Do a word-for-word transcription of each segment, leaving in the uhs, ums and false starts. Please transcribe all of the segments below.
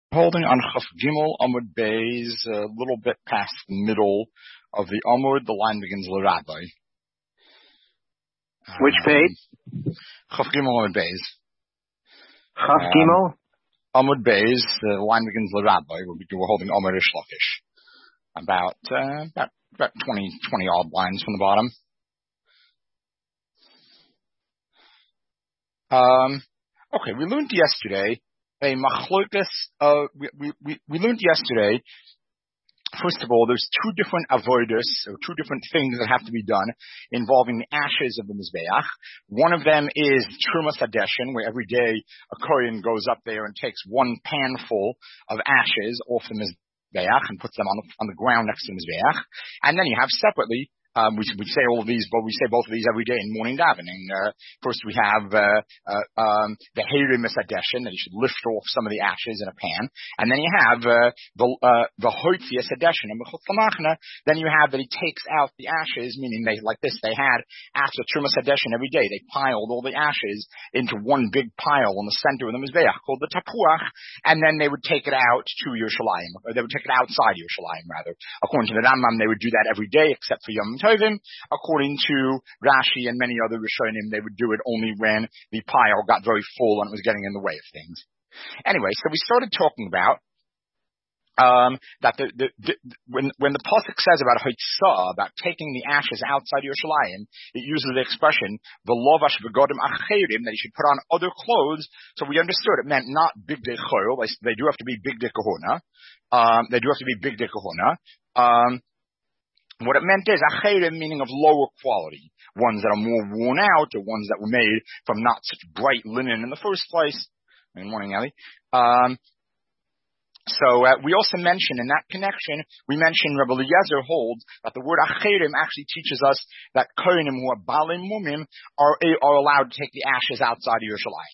Holding on Chaf Gimel Amud Beis, a little bit past the middle of the Amud, the line begins L'Rabbi. Which page? Chaf Gimel Amud Beis. Chaf Gimel? Um, Amud Beis, the line begins L'Rabbi. We're, we're holding Amud Rish Lakish. About, uh, about, about twenty, twenty odd lines from the bottom. Um, okay, we learned yesterday a machlokas, uh, we, we, we, we learned yesterday, first of all, there's two different avodas, or two different things that have to be done involving the ashes of the Mizbeach. One of them is Trumas Hadeshin, where every day a Kohen goes up there and takes one panful of ashes off the Mizbeach and puts them on the, on the ground next to the Mizbeach. And then you have separately, Um, we, we say all of these, but we say both of these every day in morning davening. Uh, first we have, uh, uh, um, the Heirim Esadeshin, that you should lift off some of the ashes in a pan. And then you have, uh, the, uh, the Hoitzi Esadeshin, and then you have that he takes out the ashes, meaning they, like this, they had, after Trumas Hadeshin every day, they piled all the ashes into one big pile in the center of the Mizbeach called the Tapuach, and then they would take it out to Yerushalayim, or they would take it outside Yerushalayim, rather. According to the Rambam, they would do that every day, except for Yom Tovim. According to Rashi and many other Rishonim, they would do it only when the pile got very full and it was getting in the way of things. Anyway, so we started talking about um, that the, the, the, when when the pasuk says about Hoitzah, about taking the ashes outside Yerushalayim, it uses the expression v'lovash v'godim acherim, that he should put on other clothes. So we understood it meant not bigdei chol. They do have to be bigdei kahuna. Um, they do have to be bigdei kahuna. Um, What it meant is acherim, meaning of lower quality, ones that are more worn out, or ones that were made from not such bright linen in the first place. Good morning, Ellie. Um, so uh, we also mentioned in that connection, we mentioned Rabbi Eliezer holds that the word acherim actually teaches us that kohenim who are balim mumim are are allowed to take the ashes outside of Yerushalayim.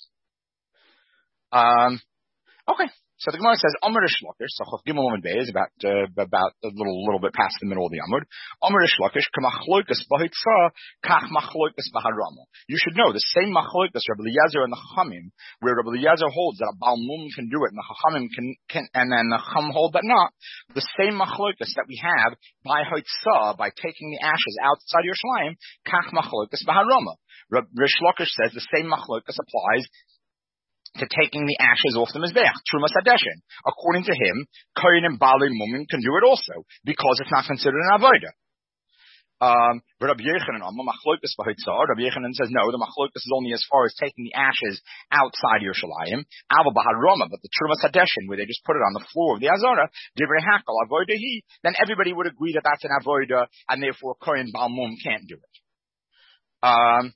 Um, okay. So the Gemara says, Amar Rish Lakish, so Chaf Gimel Amud Beis, about, uh, about a little, little bit past the middle of the Amud. Amar Rish Lakish, k'machloikas b'hoitzah, kach machloikas b'harama. You should know, the same machloikas, Rabbi Eliezer and the Chachamim, where Rabbi Eliezer holds that a Baal Mum can do it, and the Chachamim can, can, and then the Chacham hold that not, the same machloikas that we have by hoitzah, by taking the ashes outside Yerushalayim, kach machloikas b'harama. Rish Lakish says the same machloikas applies to taking the ashes off the Mizbeach, Trumas Hadeshin. According to him, Kohen and Baalei Mumim can do it also, because it's not considered an Avodah. Um, but Rabbi Yechanan, Machlokas B'Hoitzah, Rabbi Yechanan says no, the Machlokas is only as far as taking the ashes outside Yerushalayim, Ava B'Haroma, but the Trumas Hadeshin, where they just put it on the floor of the Azara, Divrei Hakal, Avodah He, then everybody would agree that that's an Avodah, and therefore Kohen Baal Mum can't do it. Um,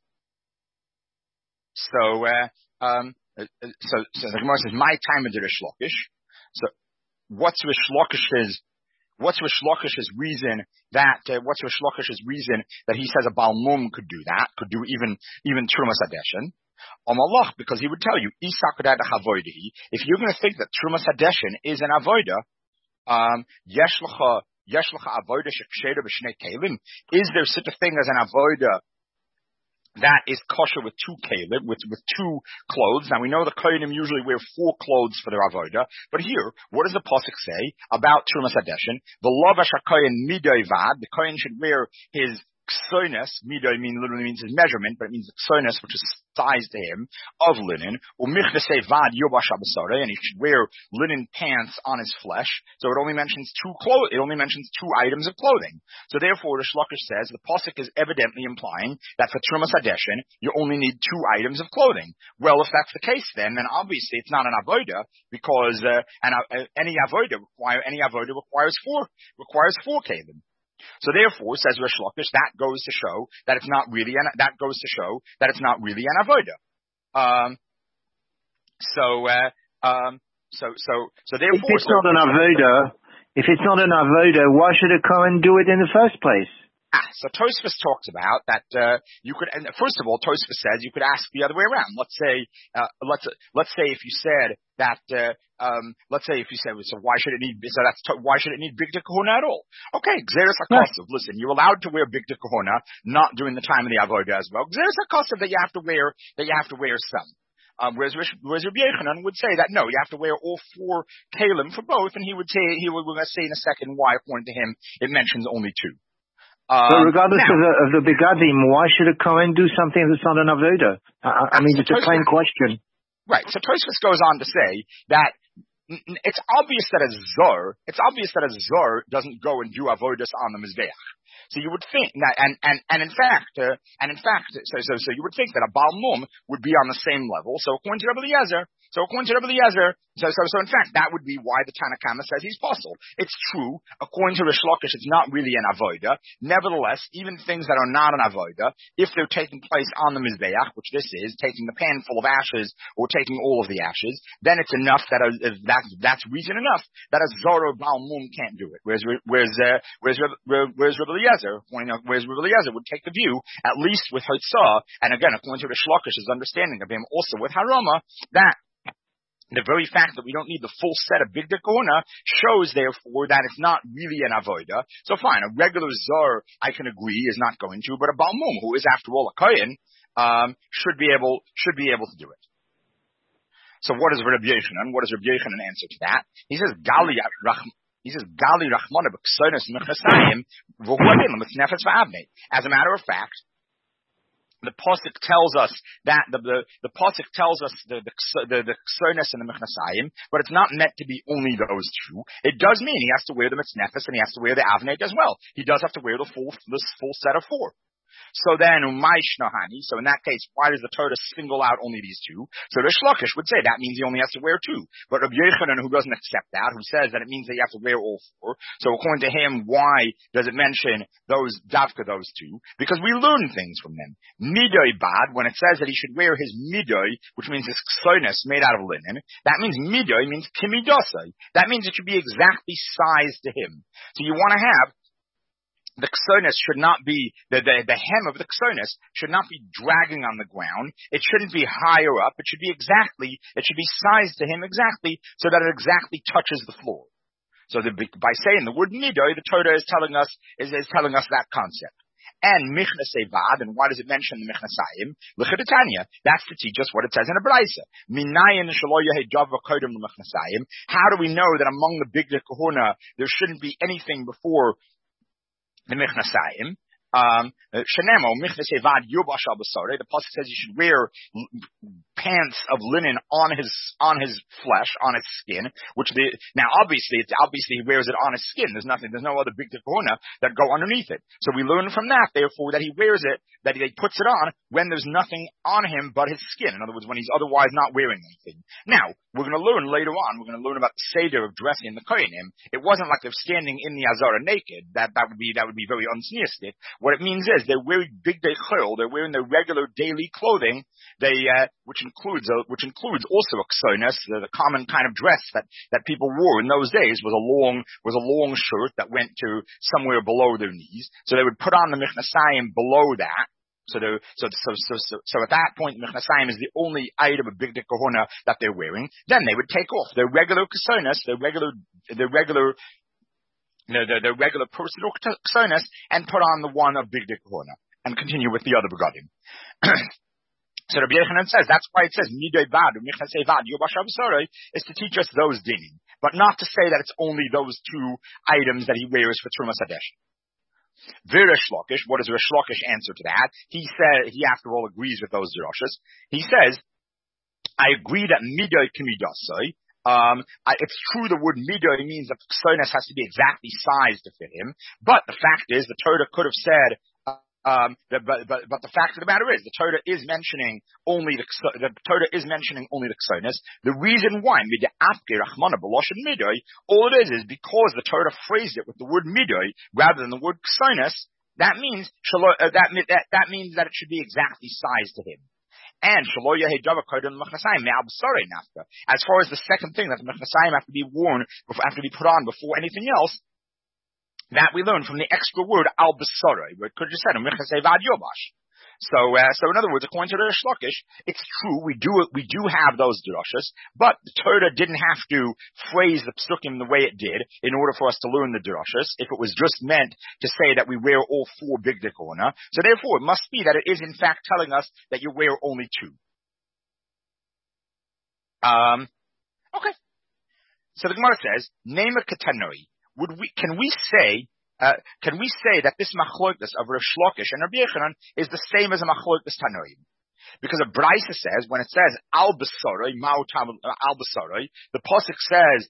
so, uh, um, So, so the Gemara says, "My time in the Rish Lakish." So, what's Rish Lakish's what's Rish Lakish's reason that uh, what's Rish Lakish's reason that he says a Baal Mum could do that, could do even even Trumas Hadeshin? Amalach, because he would tell you, if you're going to think that Trumas Hadeshin is an avodah, um, yesh l'cha yesh l'cha avodah sheksheda b'shnei kelim. Is there such a thing as an avodah that is kosher with two kelim, with, with two clothes? Now we know the kohenim usually wear four clothes for their avodah, but here, what does the pasuk say about Trumas Hadeshin? The lovash hakohen midoi vad, the kohen should wear his ksoinus, midoi mean literally means his measurement, but it means the ksoinus, which is size to him, of linen, u'michnasei vad yobash abasara, and he should wear linen pants on his flesh. So it only mentions two clo- it only mentions two items of clothing. So therefore, Rish Lakish says the pasuk is evidently implying that for Trumas Hadeshin, you only need two items of clothing. Well, if that's the case, then then obviously it's not an avodah, because uh, an, uh, any avodah require any avodah requires four requires four kelim. So therefore, says Rish Lakish, that goes to show that it's not really an, that goes to show that it's not really an avodah. Um, so, uh, um, so, so, so therefore, if it's so, not an avodah, if it's not an avodah, why should a Kohen do it in the first place? Ah, so Tosfos talks about that uh, you could. And first of all, Tosfos says you could ask the other way around. Let's say, uh, let's let's say if you said that, uh, um, let's say if you said, so why should it need? So that's why should it need bigdei kahuna at all? Okay, Gzeres HaKosov. Listen, you're allowed to wear bigdei kahuna, not during the time of the avodah as well. Gzeres HaKosov that you have to wear that you have to wear some. Um, whereas, whereas Rabbi Yochanan would say that no, you have to wear all four kalim for both, and he would say he would, we're going to say in a second why, according to him, it mentions only two. Um, but regardless now, of the, of the begadim, why should a Kohen do something that's not an avoda? I, I mean, it's a plain question. Right. So Tosfos goes on to say that it's obvious that a zor, it's obvious that a zor doesn't go and do avodas on the mizbeach. So you would think that, and and and in fact, uh, and in fact, so so so you would think that a Baal Mum would be on the same level. So according to Rabbi Eliezer, so according to Rabbi Eliezer, so so so in fact, that would be why the Tanna Kama says he's possible. It's true. According to Rish Lakish, it's not really an avoda. Nevertheless, even things that are not an avoda, if they're taking place on the mizbeach, which this is, taking the pan full of ashes or taking all of the ashes, then it's enough that a, that's that's reason enough that a Zoro Baal Mum can't do it. Whereas whereas uh, whereas whereas Rabbi Eliezer, whereas Rabbi Eliezer would take the view, at least with Hotzah, and again, according to Rish Lakish's understanding of him, also with Harama, that the very fact that we don't need the full set of Bigdei Kehuna shows, therefore, that it's not really an avoda. So fine, a regular zor, I can agree, is not going to, but a Baal Mum, who is after all a kohen, um, should be able should be able to do it. So what is Rabbi Yochanan? What does Rabbi Yochanan answer to that? He says, Gali Rachman. He says, Gali Rachmana b'ksonos mechnasayim v'huadin l'mitznefes v'avnei. As a matter of fact, the pasuk tells us that the the, the pasuk tells us the the the, the ksonos and the mechnasayim, but it's not meant to be only those two. It does mean he has to wear the mitznefes and he has to wear the avnei as well. He does have to wear the full this full set of four. So then, umaish nahani. So in that case, why does the Torah single out only these two? So Rish Lakish would say that means he only has to wear two. But Rabbi Yochanan, who doesn't accept that, who says that it means that you have to wear all four. So according to him, why does it mention those davka, those two? Because we learn things from them. Midoi bad, when it says that he should wear his midoi, which means his ksonos made out of linen, that means midoi means kimidosai. That means it should be exactly sized to him. So you want to have the ksonos should not be, the, the, the hem of the ksonos should not be dragging on the ground. It shouldn't be higher up. It should be exactly, it should be sized to him exactly so that it exactly touches the floor. So the, by saying the word midoi, the Torah is telling us, is, is telling us that concept. And michnasei vad, and why does it mention the michnasayim? L'chidetanya. That's to teach us what it says in a brayso. Minayin shelo yehei davar kodem l'michnasayim. How do we know that among the Bigdei Kehuna there shouldn't be anything before the michnasayim? Um, Shenemo, michnasei vad yubash al basarei. The pasuk says you should wear pants of linen on his, on his flesh, on his skin, which the, now obviously, it's obviously he wears it on his skin. There's nothing, there's no other Bigdei Kehuna that go underneath it. So we learn from that, therefore, that he wears it, that he puts it on when there's nothing on him but his skin. In other words, when he's otherwise not wearing anything. Now, we're going to learn later on, we're going to learn about the seder of dressing the kohenim. It wasn't like they're standing in the Azara naked. That, that would be, that would be very unsneistic. What it means is they're wearing Bigdei Chol, they're wearing their regular daily clothing, they, uh, which includes, a, which includes also a ksonos, the, the common kind of dress that, that people wore in those days was a long, was a long shirt that went to somewhere below their knees. So they would put on the michnasayim below that. So, so, so, so, so, so at that point, michnasayim is the only item of Bigdei Kehuna that they're wearing. Then they would take off their regular ksonos, their regular, their regular, their, their, their regular personal ksonos, and put on the one of Bigdei Kehuna, and continue with the other begadim. So Rabbi Yochanan says, that's why it says, midoi bad, michnasei vad, yubash al basarei, is to teach us those dinim, but not to say that it's only those two items that he wears for Trumas Hadeshin. V'Rish Lakish, what does Rish Lakish answer to that? He said, he after all agrees with those drashas. He says, I agree that midoi kimidasai. Um, I, it's true the word midoi means that the ksonos has to be exactly sized to fit him, but the fact is the Torah could have said, Um, the, but, but, but the fact of the matter is, the Torah is mentioning only the, the Torah is mentioning only the ksonos. The reason why, all it is is because the Torah phrased it with the word midoi rather than the word ksonos. That means, uh, that, that, that means that it should be exactly sized to him. And as far as the second thing, that the mechnasayim have to be worn, have to be put on before anything else, that we learn from the extra word al basarei, where it could have just said michnasei vad yobash. So, uh, so in other words, according to the Rish Lakish, it's true we do we do have those drashas, but the Torah didn't have to phrase the psukim the way it did in order for us to learn the drashas. If it was just meant to say that we wear all four Bigdei Kehuna, so therefore it must be that it is in fact telling us that you wear only two. Um, okay. So the Gemara says, Nema Katanoi. Would we, can we say, uh, can we say that this machlokas of Rav Shlokish and Rabbi Yochanan is the same as a machlokas Tanoim? Because a Brisa says, when it says al basaroi, ma'u tam al basaroi, the pasuk says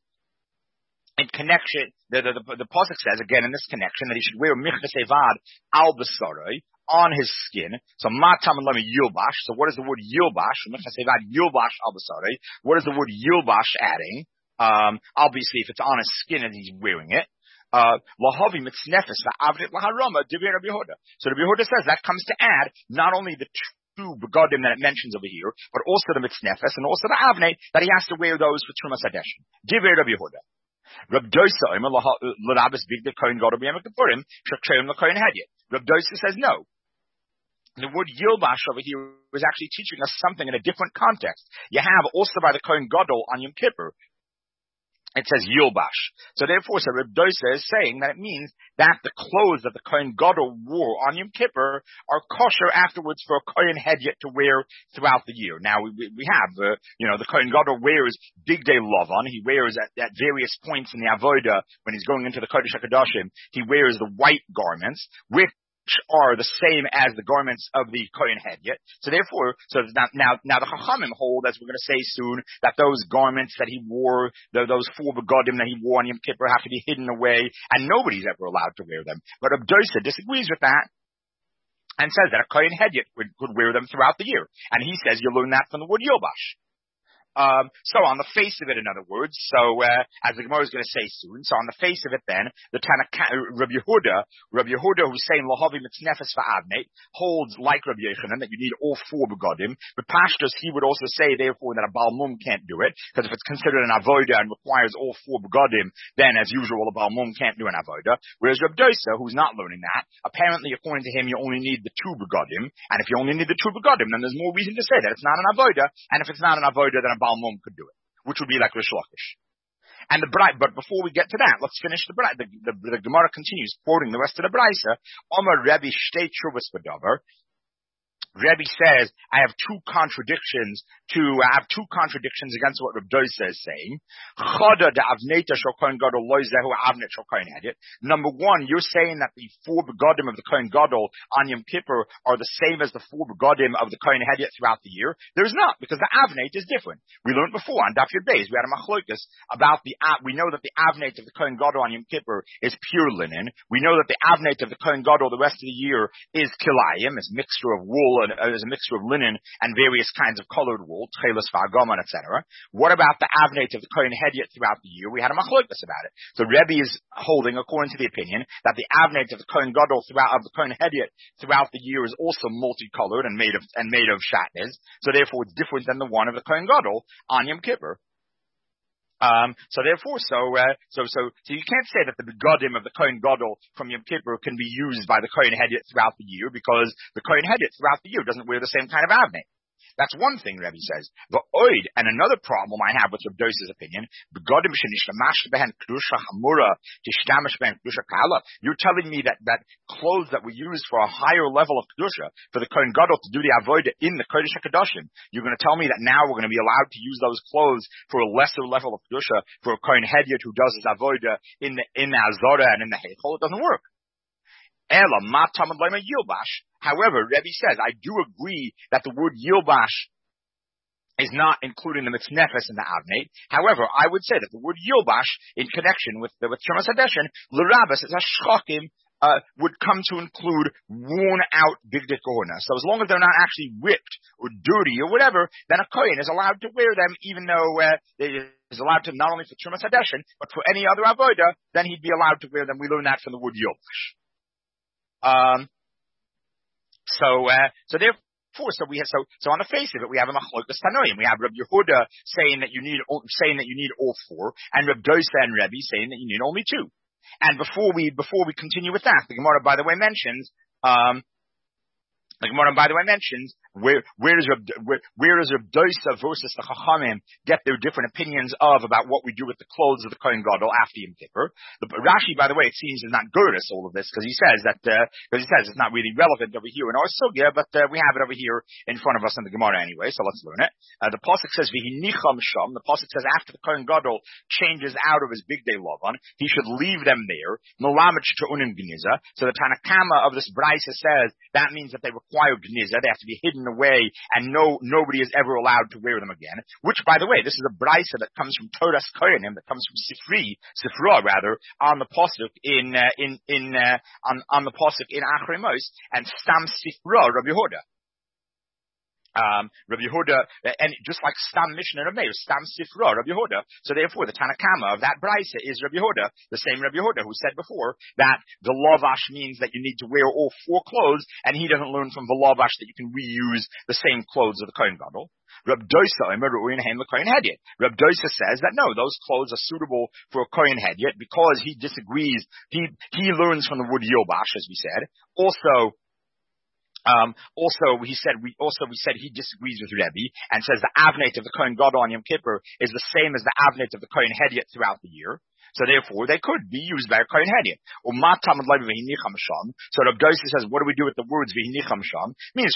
in connection, the the, the, the pasuk says again in this connection that he should wear michnas evad al basaroi on his skin. So ma tam lami yilbash. So what is the word yilbash? Michnas evad yilbash al basaroi. What is the word yilbash adding? Um, obviously, if it's on his skin and he's wearing it. Uh, lahavi mitznefes va'avrit laharama divir Rabbi Yehuda. So Rabbi Yehuda says that comes to add not only the two begadim that it mentions over here, but also the mitznefes and also the avnei that he has to wear those for Trumas Hadeshin. Divir Rabbi Yehuda. Rab Dosa ima l'rabis big the kohen gadol b'yom kippurim shakreim l'kohen hedyet. Rab Dosa says no. The word yilbash over here is actually teaching us something in a different context. You have also by the kohen gadol on Yom Kippur. It says Yilbash. So therefore, so Reb Dosa is saying that it means that the clothes that the Kohen Gadol wore on Yom Kippur are kosher afterwards for a Kohen Hedyet to wear throughout the year. Now, we, we have, uh, you know, the Kohen Gadol wears Big Day Lavan. He wears at, at various points in the Avodah, when he's going into the Kodesh HaKadoshim, he wears the white garments, which are the same as the garments of the Kohen Hedyet. So therefore, so now, now, now the Chachamim hold, as we're going to say soon, that those garments that he wore, the, those four begadim that he wore on Yom Kippur have to be hidden away, and nobody's ever allowed to wear them. But Reb Dosa disagrees with that, and says that a Kohen Hedyet could, could wear them throughout the year. And he says you learn that from the word Yilbash. Um, so on the face of it, in other words, so uh, as the Gemara is going to say soon, so on the face of it, then the Tanaka, Rabbi Yehuda, Rabbi Yehuda, who's saying lahavi mitznefes va'avnei, holds like Rabbi Yochanan that you need all four begadim. But Pashtus, he would also say therefore that a Baal Mum can't do it, because if it's considered an avoda and requires all four begadim, then as usual a Baal Mum can't do an avoda. Whereas Rabbi Dosa, who's not learning that, apparently according to him you only need the two begadim, and if you only need the two begadim, then there's more reason to say that it's not an avoda, and if it's not an avoda, then a Baal Mum could do it, which would be like Rish Lakish. And the Bride, but before we get to that, let's finish the Bride. The, the, the Gemara continues quoting the rest of the Brisa. Omar Rebbe Shtei Truvas B'Davar. Rebbe says, I have two contradictions to, I have two contradictions against what Reb Dosa is saying. Number one, you're saying that the four begadim of the Kohen Gadol on Yom Kippur are the same as the four begadim of the Kohen Hedyet throughout the year. There's not, because the avnate is different. We learned before on Daf Yud Beis, we had a machlokas about the, we know that the avnate of the Kohen Gadol on Yom Kippur is pure linen. We know that the avnate of the Kohen Gadol the rest of the year is kilayim, is mixture of wool, and uh, is a mixture of linen and various kinds of colored wool, tchelis, v'agaman, et cetera. What about the avnate of the Kohen Hedyet throughout the year? We had a machlokas about it. So Rebbe is holding, according to the opinion, that the avnate of the Kohen Gadol throughout of the Kohen Hedyet throughout the year is also multicolored and made of and made of shatnez. So therefore, it's different than the one of the Kohen Gadol on Yom Kippur. Um, so therefore, so, uh, so, so, so you can't say that the begadim of the Kohen Gadol from Yom Kippur can be used by the Kohen Hedyet throughout the year, because the Kohen Hedyet throughout the year doesn't wear the same kind of avnei. That's one thing Rebbe says. But oid, and another problem I have with Reb Dosa's opinion, begadim shenishamash behen kedusha chamura tishtamish behen kedusha kala. You're telling me that, that clothes that we use for a higher level of kedusha, for the Kohen Gadol to do the avodah in the Kodesh HaKadoshim, you're going to tell me that now we're going to be allowed to use those clothes for a lesser level of kedusha for a Kohen Hedyet who does his avodah in the in the Azorah and in the Heichal? It doesn't work. Ela ma tamad lema yilbash. However, Rebbe says, I do agree that the word yilbash is not including the mitznefes and the avnate. However, I would say that the word yilbash, in connection with the with Trumas Hadeshin, l'rabas, as a shchokim, uh, would come to include worn out bigdei kohuna. So as long as they're not actually ripped or dirty or whatever, then a kohen is allowed to wear them, even though uh, they is allowed to not only for Trumas Hadeshin, but for any other avodah, then he'd be allowed to wear them. We learn that from the word yilbash. Um, so, uh, so therefore, so we have, so, so on the face of it, we have a machlokas tanoim. We have Reb Yehuda saying that you need, saying that you need all four, and Reb Dosa and Rebbe saying that you need only two. And before we, before we continue with that, the Gemara, by the way, mentions, um, Like Gemara, by the way, mentions where where does Reb, where, where does Reb Dosa versus the Chachamim get their different opinions of about what we do with the clothes of the Kohen Gadol after Yom Kippur? The, Rashi, by the way, it seems is not good at all of this because he says that because uh, he says it's not really relevant over here in our sugya, but uh, we have it over here in front of us in the Gemara anyway. So let's learn it. Uh, the pasuk says v'hinicham sham. The pasuk says after the Kohen Gadol changes out of his big day lavan, he should leave them there. Melamed sh'unim gniza. So the Tanakama of this brisa says that means that they require gniza. They have to be hidden away, and no nobody is ever allowed to wear them again. Which, by the way, this is a brisa that comes from Torah Kohanim, that comes from Sifri, Sifra rather, on the pasuk in uh, in in uh, on on the pasuk in Achrei Mos, and Stam Sifra Rabbi Yehuda. Um, Rabbi Yehuda, and just like Stam Mishnah of Meir, Stam Sifra, Rabbi Yehuda. So therefore, the Tanakama of that brisa is Rabbi Yehuda, the same Rabbi Yehuda who said before that the lavash means that you need to wear all four clothes, and he doesn't learn from the lavash that you can reuse the same clothes of the Kohen Gadol. Reb Dosa, Reb Dosa says that no, those clothes are suitable for a Kohen Hedyot because he disagrees. He he learns from the wood Yilbash, as we said. Also. Um, also, he said we also we said he disagrees with Rebbe and says the avnate of the Kohen Gadol on Yom Kippur is the same as the avnate of the Kohen Hedyot throughout the year. So therefore, they could be used by a Kohen Hedyot. So Rav Dosa says, what do we do with the words v'hinicham sham? Means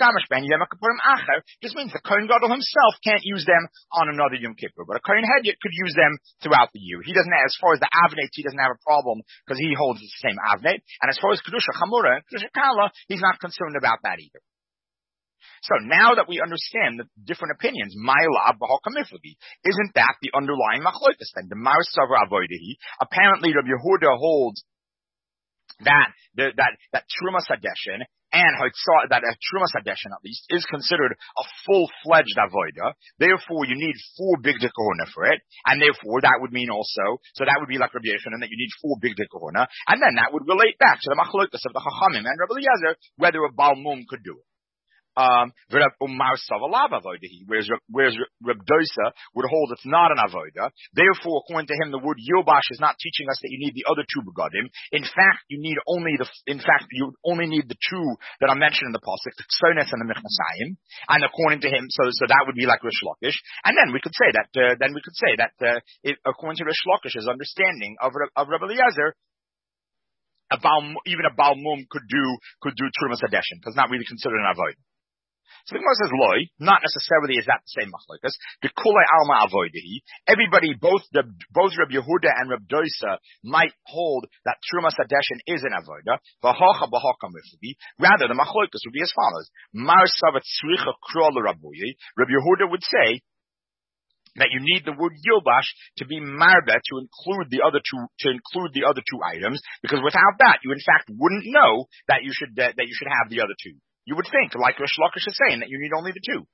just means the Kohen Gadol himself can't use them on another Yom Kippur, but a Kohen Hedyot could use them throughout the year. He doesn't, as far as the avnate, he doesn't have a problem because he holds the same avnate. And as far as kedusha chamura and kedusha kala, he's not concerned about that either. So now that we understand the different opinions, isn't that the underlying machlokes? Then the Mar Savar Avodahi, apparently Rabbi Yehuda holds that the, that that Truma Sadeshin and that a Truma Sadeshin at least is considered a full-fledged avoda. Therefore, you need four big kahuna for it, and therefore that would mean also, so that would be like Rabbi Yochanan, that you need four big kahuna, and then that would relate back to the machlokes of the Chachamim and Rabbi Eliezer whether a Baal Mum could do it. Um, whereas, whereas Reb Dosa would hold it's not an avoda. Therefore, according to him, the word Yobash is not teaching us that you need the other two begadim. In fact, you need only the, in fact, you only need the two that are mentioned in the pasuk, the Ksones and the Mechnasayim. And according to him, so, so that would be like Rish Lakish. And then we could say that, uh, then we could say that, uh, it, according to Rish Lakish's understanding of, of Rabbi Eliezer, a Baal, even a Baal Mum could do, could do Trumas Hadeshin, because it's not really considered an avodah. So the Gemara says, loy, not necessarily is that the same machlokes. The kulei alma avoidehi. Everybody, both the, both Reb Yehuda and Reb Dosa might hold that Trumas Hadeshin is an avoda. V'hocha b'hocha mifli. Rather, the machlokes would be as follows. Mar savat tzricha krol l'rabuyi. Reb Yehuda would say that you need the word Yilbash to be marba to include the other two to include the other two items, because without that, you in fact wouldn't know that you should uh, that you should have the other two. You would think, like Rish Lakish is saying, that you need only the two.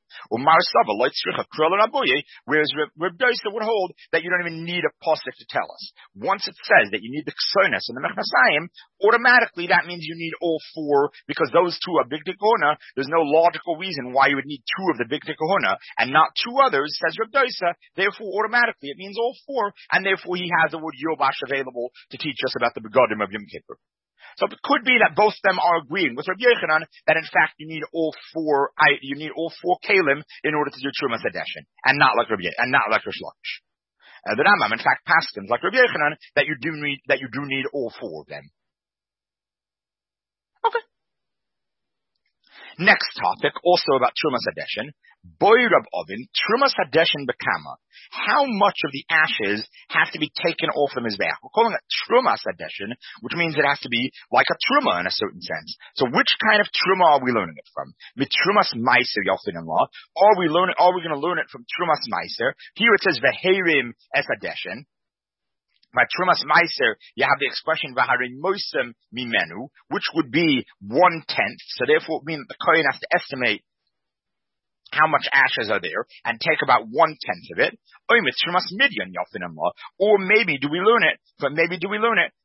Whereas Reb Dosa would hold that you don't even need a pasuk to tell us. Once it says that you need the Ksones and the Mechnasayim, automatically that means you need all four, because those two are big tikkunah. There's no logical reason why you would need two of the big tikkunah and not two others, says Reb Dosa. Therefore, automatically it means all four, and therefore he has the word Yobash available to teach us about the begadim of Yom Kippur. So it could be that both of them are agreeing with Rabbi Yochanan that in fact you need all four, you need all four kalim in order to do Trumas Hadeshin, and not like Rabbi, and not like Rish Lakish. Uh, the Rambam in fact paskins like Rabbi Yochanan that you do need that you do need all four of them. Okay. Next topic, also about Trumas Hadeshin. Boy Rab Ovin, Trumas Hadeshin Bekama. How much of the ashes have to be taken off the Mizbeach? We're calling it Trumas Hadeshin, which means it has to be like a Truma in a certain sense. So which kind of Truma are we learning it from? With Trumas Meiser, Yochin in law. Are we learning, are we going to learn it from Trumas Meiser? Here it says Veherim Es Hadeshin. By Trumas Meiser, you have the expression Vaharim Mosem Mimenu, which would be one tenth. So therefore it means that the Kohen has to estimate how much ashes are there, and take about one tenth of it. Or maybe do we learn it from maybe do we learn it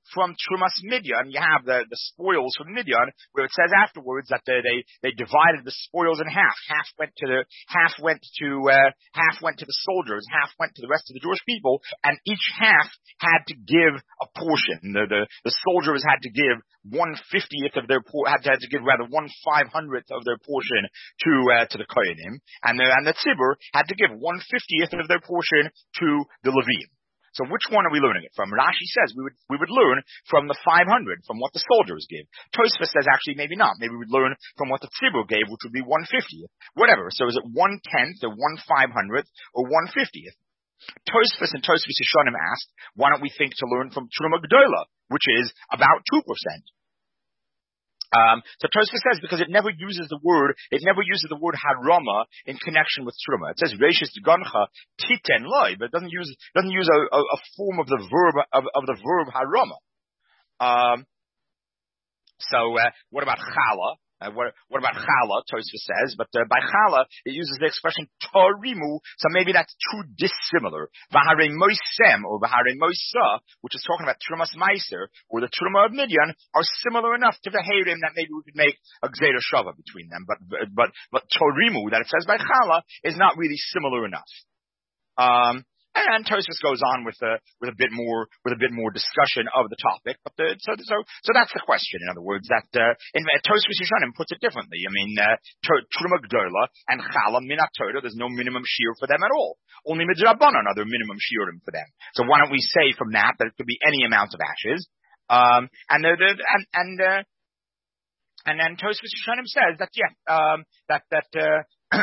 from Trumas Midian, you have the, the spoils from Midian, where it says afterwards that they, they, they divided the spoils in half. Half went to the, half went to, uh, half went to the soldiers, half went to the rest of the Jewish people, and each half had to give a portion. The, the, the soldiers had to give one fiftieth of their por- had to, had to give rather one five hundredth of their portion to uh, to the Kohanim, and the and the Tzibur had to give one fiftieth of their portion to the Levim. So which one are we learning it from? Rashi says we would we would learn from the five hundred, from what the soldiers give. Tosfos says actually maybe not. Maybe we'd learn from what the Tzibur gave, which would be one fiftieth. Whatever. So is it one tenth or one five hundredth or one fiftieth? Tosfos and Tosfos Yeshanim asked, why don't we think to learn from Truma Gdola, which is about two percent? Um, so Tosfos says because it never uses the word, it never uses the word harama in connection with truma. It says reishis gancha titen loy, but it doesn't use doesn't use a, a, a form of the verb of, of the verb harama. Um, so uh, what about chala? Uh, what, what about chala? Tosfos says, but uh, by chala it uses the expression torimu, so maybe that's too dissimilar. V'harei moisem or v'harei moisa, which is talking about trumas meiser or the truma of Midian, are similar enough to the herim that maybe we could make a gzera shava between them. But but but torimu that it says by chala is not really similar enough. Um, And Tosfos goes on with a with a bit more with a bit more discussion of the topic, but the, so so so that's the question. In other words, that uh, in uh, Tosfos Yeshanim puts it differently. I mean, uh, Truma Gdola and Chala Minat Torah, there's no minimum shiur for them at all. Only Midrabanan are there minimum shiurim for them. So why don't we say from that that it could be any amount of ashes? Um, and the, the and and uh, and then Tosfos Yeshanim says that yeah, um, that that. Uh,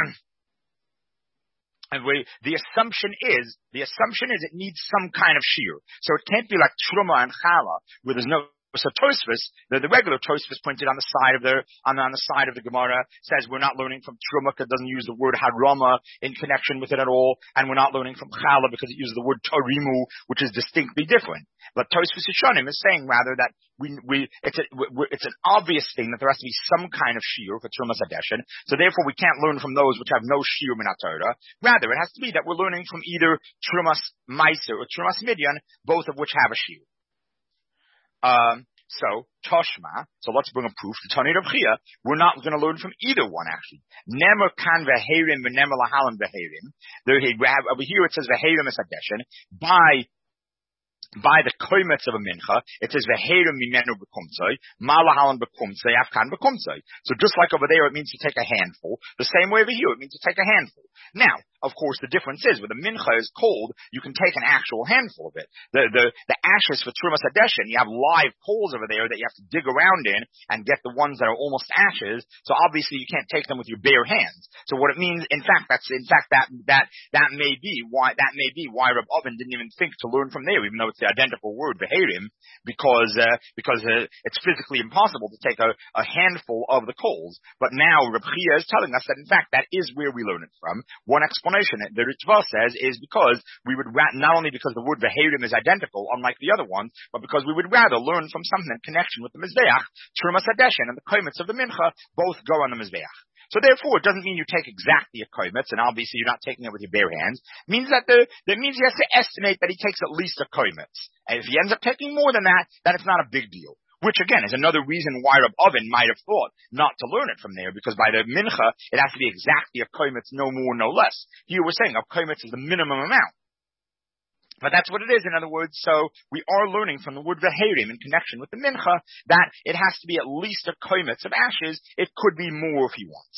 And we, the assumption is, the assumption is it needs some kind of shear. So it can't be like Truma and Chala, where there's no, so Tosfos, the, the regular Tosfos printed on the side of the, on, on the side of the Gemara says we're not learning from Truma because it doesn't use the word Harama in connection with it at all, and we're not learning from Chala because it uses the word Torimu, which is distinctly different. But Tosfos Yeshanim is saying rather that we, we, it's a, we, it's an obvious thing that there has to be some kind of shiur for Trumas Hadeshin, so therefore we can't learn from those which have no shiur minat Torah. Rather, it has to be that we're learning from either Trumas Meiser or Trumas Midian, both of which have a shiur. Um, so, Toshma, so let's bring a proof. The Tani Rav Chia, we're not going to learn from either one, actually. Nemer kan v'herim v'nemer lahalan v'herim. There, over here it says v'herim es hadeshen. By By the koimetz of a mincha, it says v'herim mimenu b'kumtzai, malahalan b'kumtzai, afkan b'kumtzai. So just like over there, it means to take a handful. The same way over here, it means to take a handful. Now, of course, the difference is when the mincha is cold, you can take an actual handful of it. The the the ashes for Trumas Hadeshin, you have live coals over there that you have to dig around in and get the ones that are almost ashes. So obviously, you can't take them with your bare hands. So what it means, in fact, that's in fact that that that may be why that may be why Reb Oven didn't even think to learn from there, even though it's the identical word v'herim, because uh, because uh, it's physically impossible to take a, a handful of the coals. But now Reb Chia is telling us that in fact that is where we learn it from. One explanation that the Ritva says is because we would ra- not only because the word v'herim is identical, unlike the other ones, but because we would rather learn from something in connection with the Mizbeach, Trumas Hadeshin and the koimetz of the Mincha both go on the Mizbeach. So therefore, it doesn't mean you take exactly a koimetz, and obviously you're not taking it with your bare hands. It means that the, that means he has to estimate that he takes at least a koimetz. And if he ends up taking more than that, then it's not a big deal. Which again is another reason why Reb Oven might have thought not to learn it from there, because by the mincha, it has to be exactly a koimetz, no more, no less. Here we're saying a koimetz is the minimum amount. But that's what it is, in other words. So we are learning from the word v'herim in connection with the mincha that it has to be at least a koimetz of ashes. It could be more if he wants.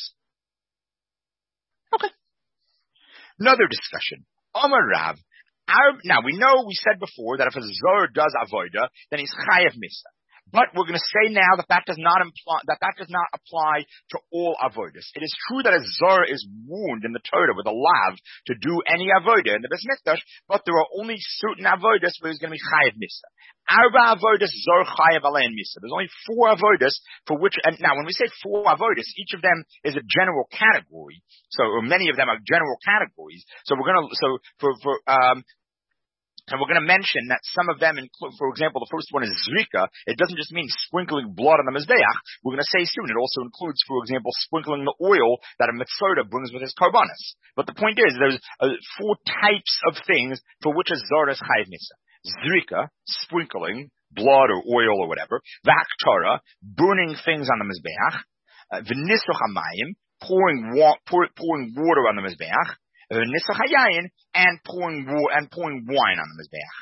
Okay. Another discussion. Amar Rav. Our, now we know, we said before that if a zor does avoida, then he's chayav misa. But we're going to say now that that does not imply, that that does not apply to all avodas. It is true that a zor is warned in the Torah with a lav to do any avodah in the Beis Mikdash, but there are only certain avodas where he's going to be chayav misa. Arba avodas zor chayav alein misa. There's only four avodas for which, and now when we say four avodas, each of them is a general category. So, or many of them are general categories. So we're going to, so for, for, um, and we're going to mention that some of them include, for example, the first one is zrika. It doesn't just mean sprinkling blood on the mizbeach. We're going to say soon it also includes, for example, sprinkling the oil that a mitzvah brings with his karbanis. But the point is, there's uh, four types of things for which a zor is chayav mitzvah. Zrika, sprinkling, blood or oil or whatever. V'haktorah, burning things on the mizbeach. Uh, V'nisuch hamayim, pouring, wa- pour, pouring water on the mizbeach. V'nisuch hayayin, and pouring wa- and pouring wine on the mizbeach.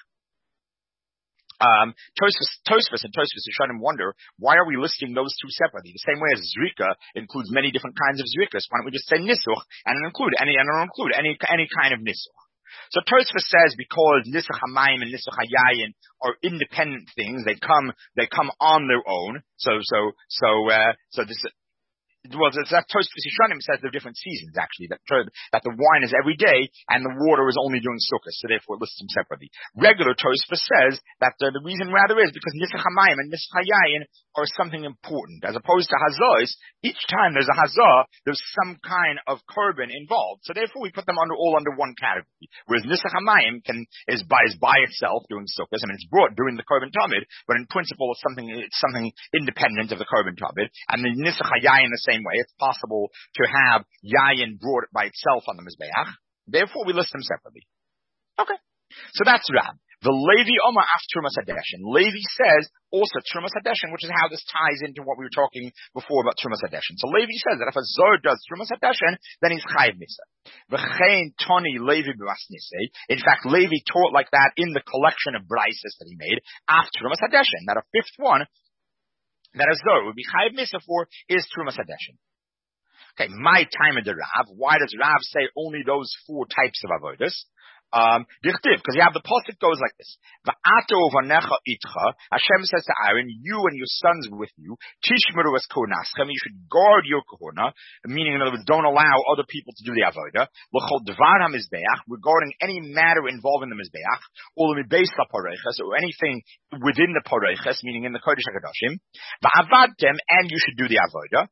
Um, Tosfos, Tosfos and Tosfos are trying to wonder, why are we listing those two separately? The same way as Zrika includes many different kinds of Zrikas. Why don't we just say Nisuch and include any, and include any, any kind of Nisuch? So Tosfos says because Nisuch HaMayim and Nisuch HaYayin are independent things, they come, they come on their own. So, so, so, uh, so this, well, that Tosfos Yishanim says they're different seasons, actually, that, that the wine is every day and the water is only during Sukkot, so therefore it lists them separately. Regular Tosfos says that the, the reason rather is because Nisuch HaMayim and Nisuch HaYayin are something important, as opposed to Hazahs. Each time there's a Hazah, there's some kind of korban involved, so therefore we put them under, all under one category. Whereas Nisuch HaMayim can, is by, is by itself during Sukkot, I mean it's brought during the korban tamid, but in principle it's something, it's something independent of the korban tamid, and the Nisuch HaYayin the same way. It's possible to have yayin brought by itself on the mizbeach. Therefore, we list them separately. Okay, so that's Rab. The Levi Omar af Trumas Hadeshin. Levi says also Trumas Hadeshin, which is how this ties into what we were talking before about Trumas Hadeshin. So Levi says that if a zor does Trumas Hadeshin, then he's chayiv misa. V'chein Toni Levi b'masnisei. In fact, Levi taught like that in the collection of braises that he made after Trumas Hadeshin. That a fifth one that a zor would be chayiv misa for is Trumas Hadeshin. Okay, my time of the Rav. Why does Rav say only those four types of avodas? Um, because you have the pasuk goes like this: Va'ato vanecha itcha. Hashem says to Aaron, "You and your sons with you. Tishmeru es konaschem. You should guard your kohuna." Meaning, in other words, don't allow other people to do the avodah. L'chol dvar hamizbeach, regarding any matter involving the mizbeach, or the mibeis pareiches, or anything within the pareiches, meaning in the kodesh hakadoshim. Va'avadtem, and you should do the avodah.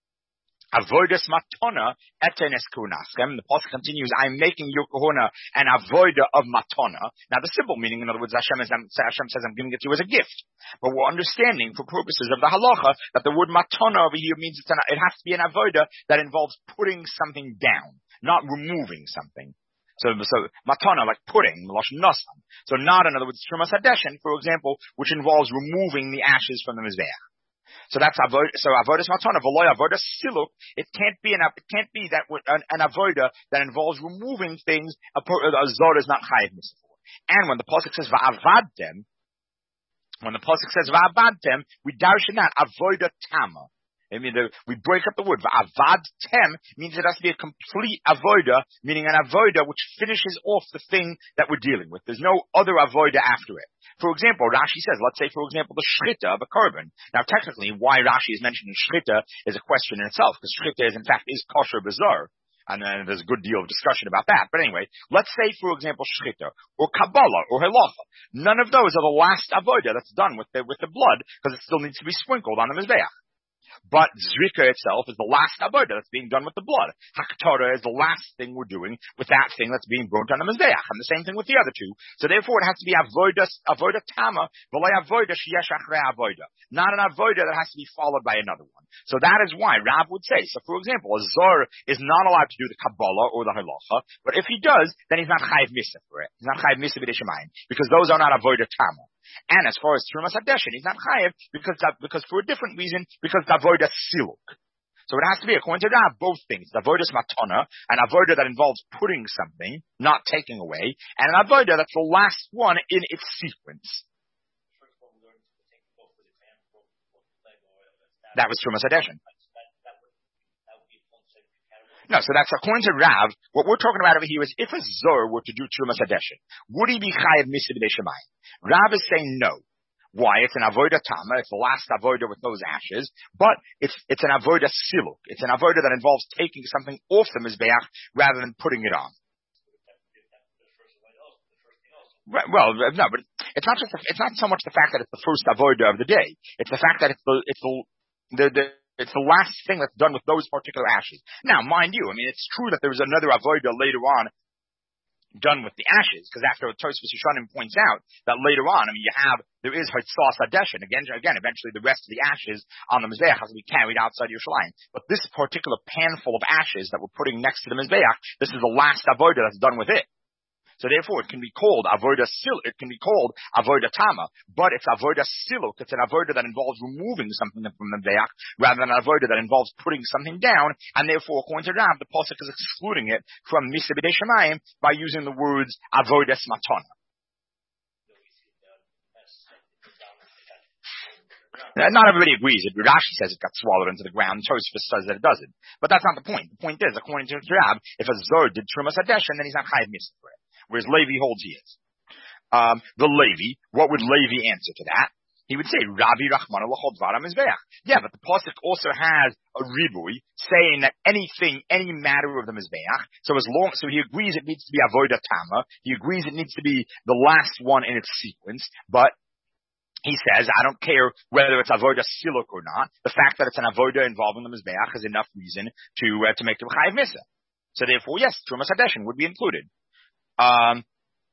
Avodas matona etenes kunaschem. The pasuk continues, I'm making your kohuna an avoda of matona. Now the simple meaning, in other words, Hashem, is, Hashem says, I'm giving it to you as a gift. But we're understanding, for purposes of the halacha, that the word matona over here means it's an, it has to be an avoda that involves putting something down, not removing something. So, so matana, like putting, l'shon nasan. So not, in other words, Trumas Hadeshin, for example, which involves removing the ashes from the mizbeach. So that's avodah. So avodas matana, v'loy avodas siluk. It can't be an it can't be that an, an avodah that involves removing things. A, a zor is not chayiv misa for. And when the pasuk says va'avadtem, when the pasuk says va'avadtem, we darshan that avodah tama. I mean, the, we break up the word. Avad tem means it has to be a complete avoda, meaning an avoda which finishes off the thing that we're dealing with. There's no other avoda after it. For example, Rashi says, let's say, for example, the shchita of a korban. Now, technically, why Rashi is mentioning shchita is a question in itself, because shchita is, in fact, is kosher bizarre. And then there's a good deal of discussion about that. But anyway, let's say, for example, shchita, or kabbalah, or halacha. None of those are the last avoda that's done with the, with the blood, because it still needs to be sprinkled on the mizbeach. But Zrika itself is the last avodah that's being done with the blood. Haktorah is the last thing we're doing with that thing that's being burnt on the mizbeach. And the same thing with the other two. So therefore it has to be avodah, avodah tama, v'lei avodah sheyesh achrei avodah. Not an avodah that has to be followed by another one. So that is why Rav would say, so for example, a zor is not allowed to do the Kabbalah or the halacha, but if he does, then he's not chayiv misa for it. He's not chayiv misa b'dei shemayim, because those are not avodah tama. And as far as Trumas Hadeshin, he's not chayiv because because for a different reason, because the avodah siluk. So it has to be, according to Rav, both things: the avodah matana, an avodah that involves putting something, not taking away, and an avodah that's the last one in its sequence. That was Trumas Hadeshin. No, so that's according to Rav. What we're talking about over here is if a zor were to do Trumas Hadeshin, would he be chayiv misa b'dei shemayim? Rav is saying no. Why? It's an avodah tama. It's the last avodah with those ashes, but it's it's an avodah siluk. It's an avodah that involves taking something off the mizbeach rather than putting it on. Right, well, no, but it's not just the, it's not so much the fact that it's the first avodah of the day. It's the fact that it's the it's the the, the It's the last thing that's done with those particular ashes. Now, mind you, I mean, it's true that there was another avodah later on done with the ashes, because after Tosfos Yishanim points out that later on, I mean, you have, there is Hitzas Hadeshin. Again, again, eventually the rest of the ashes on the Mizbeach has to be carried outside Yerushalayim. But this particular panful of ashes that we're putting next to the Mizbeach, this is the last avodah that's done with it. So therefore, it can be called avoda sil. It can be called avoda tama, but it's avoda siluk. It's an avoda that involves removing something from the mizbeach rather than an avoda that involves putting something down. And therefore, according to Rav, the pasuk is excluding it from misa b'dei shemayim by using the words avodas matana. Now, not everybody agrees. It Rashi says it got swallowed into the ground. Tosfos says that it doesn't. But that's not the point. The point is, according to Rav, if a Zor did Trumas Hadeshin, then he's not chayav misa for it. Whereas Levi holds he is. Um, the Levi, what would Levi answer to that? He would say, Rabbi Rachmana l'chol dvaram mizbeach. Yeah, but the pasuk also has a ribui saying that anything, any matter of the mizbeach. So as long, so he agrees it needs to be avoda tama. He agrees it needs to be the last one in its sequence, but he says, I don't care whether it's avoda siluk or not. The fact that it's an avoda involving the mizbeach is enough reason to uh, to make the chayav misa. So therefore, yes, trumas hadeshin would be included. Um,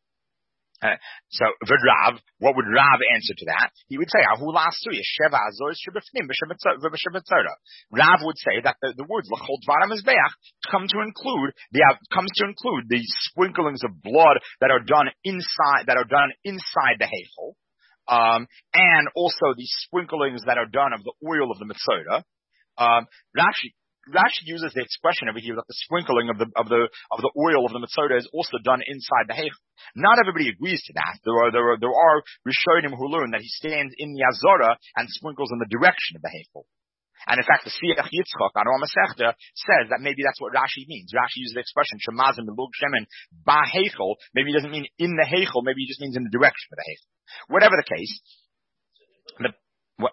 uh, so Rav, what would Rav answer to that? He would say, Ahu la'asuya sheva azos shebefnim v'shemitzora. Rav would say that the, the words l'chol dvaram mizbeach come to include the uh, comes to include the sprinklings of blood that are done inside that are done inside the heichal. Um, and also the sprinklings that are done of the oil of the Mitzvah. Um, Rashi, Rashi uses the expression over here that the sprinkling of the, of the, of the oil of the Mitzvah is also done inside the Heichel. Not everybody agrees to that. There are, there are, there are Rishonim who learn that he stands in the Azora and sprinkles in the direction of the Heichel. And in fact, the Siach Yitzchak on Rama Sechta says that maybe that's what Rashi means. Rashi uses the expression Shemazim Melug Shemen Ba Heichel. Maybe he doesn't mean in the Heichel. Maybe he just means in the direction of the Heichel. Whatever the case, the, what?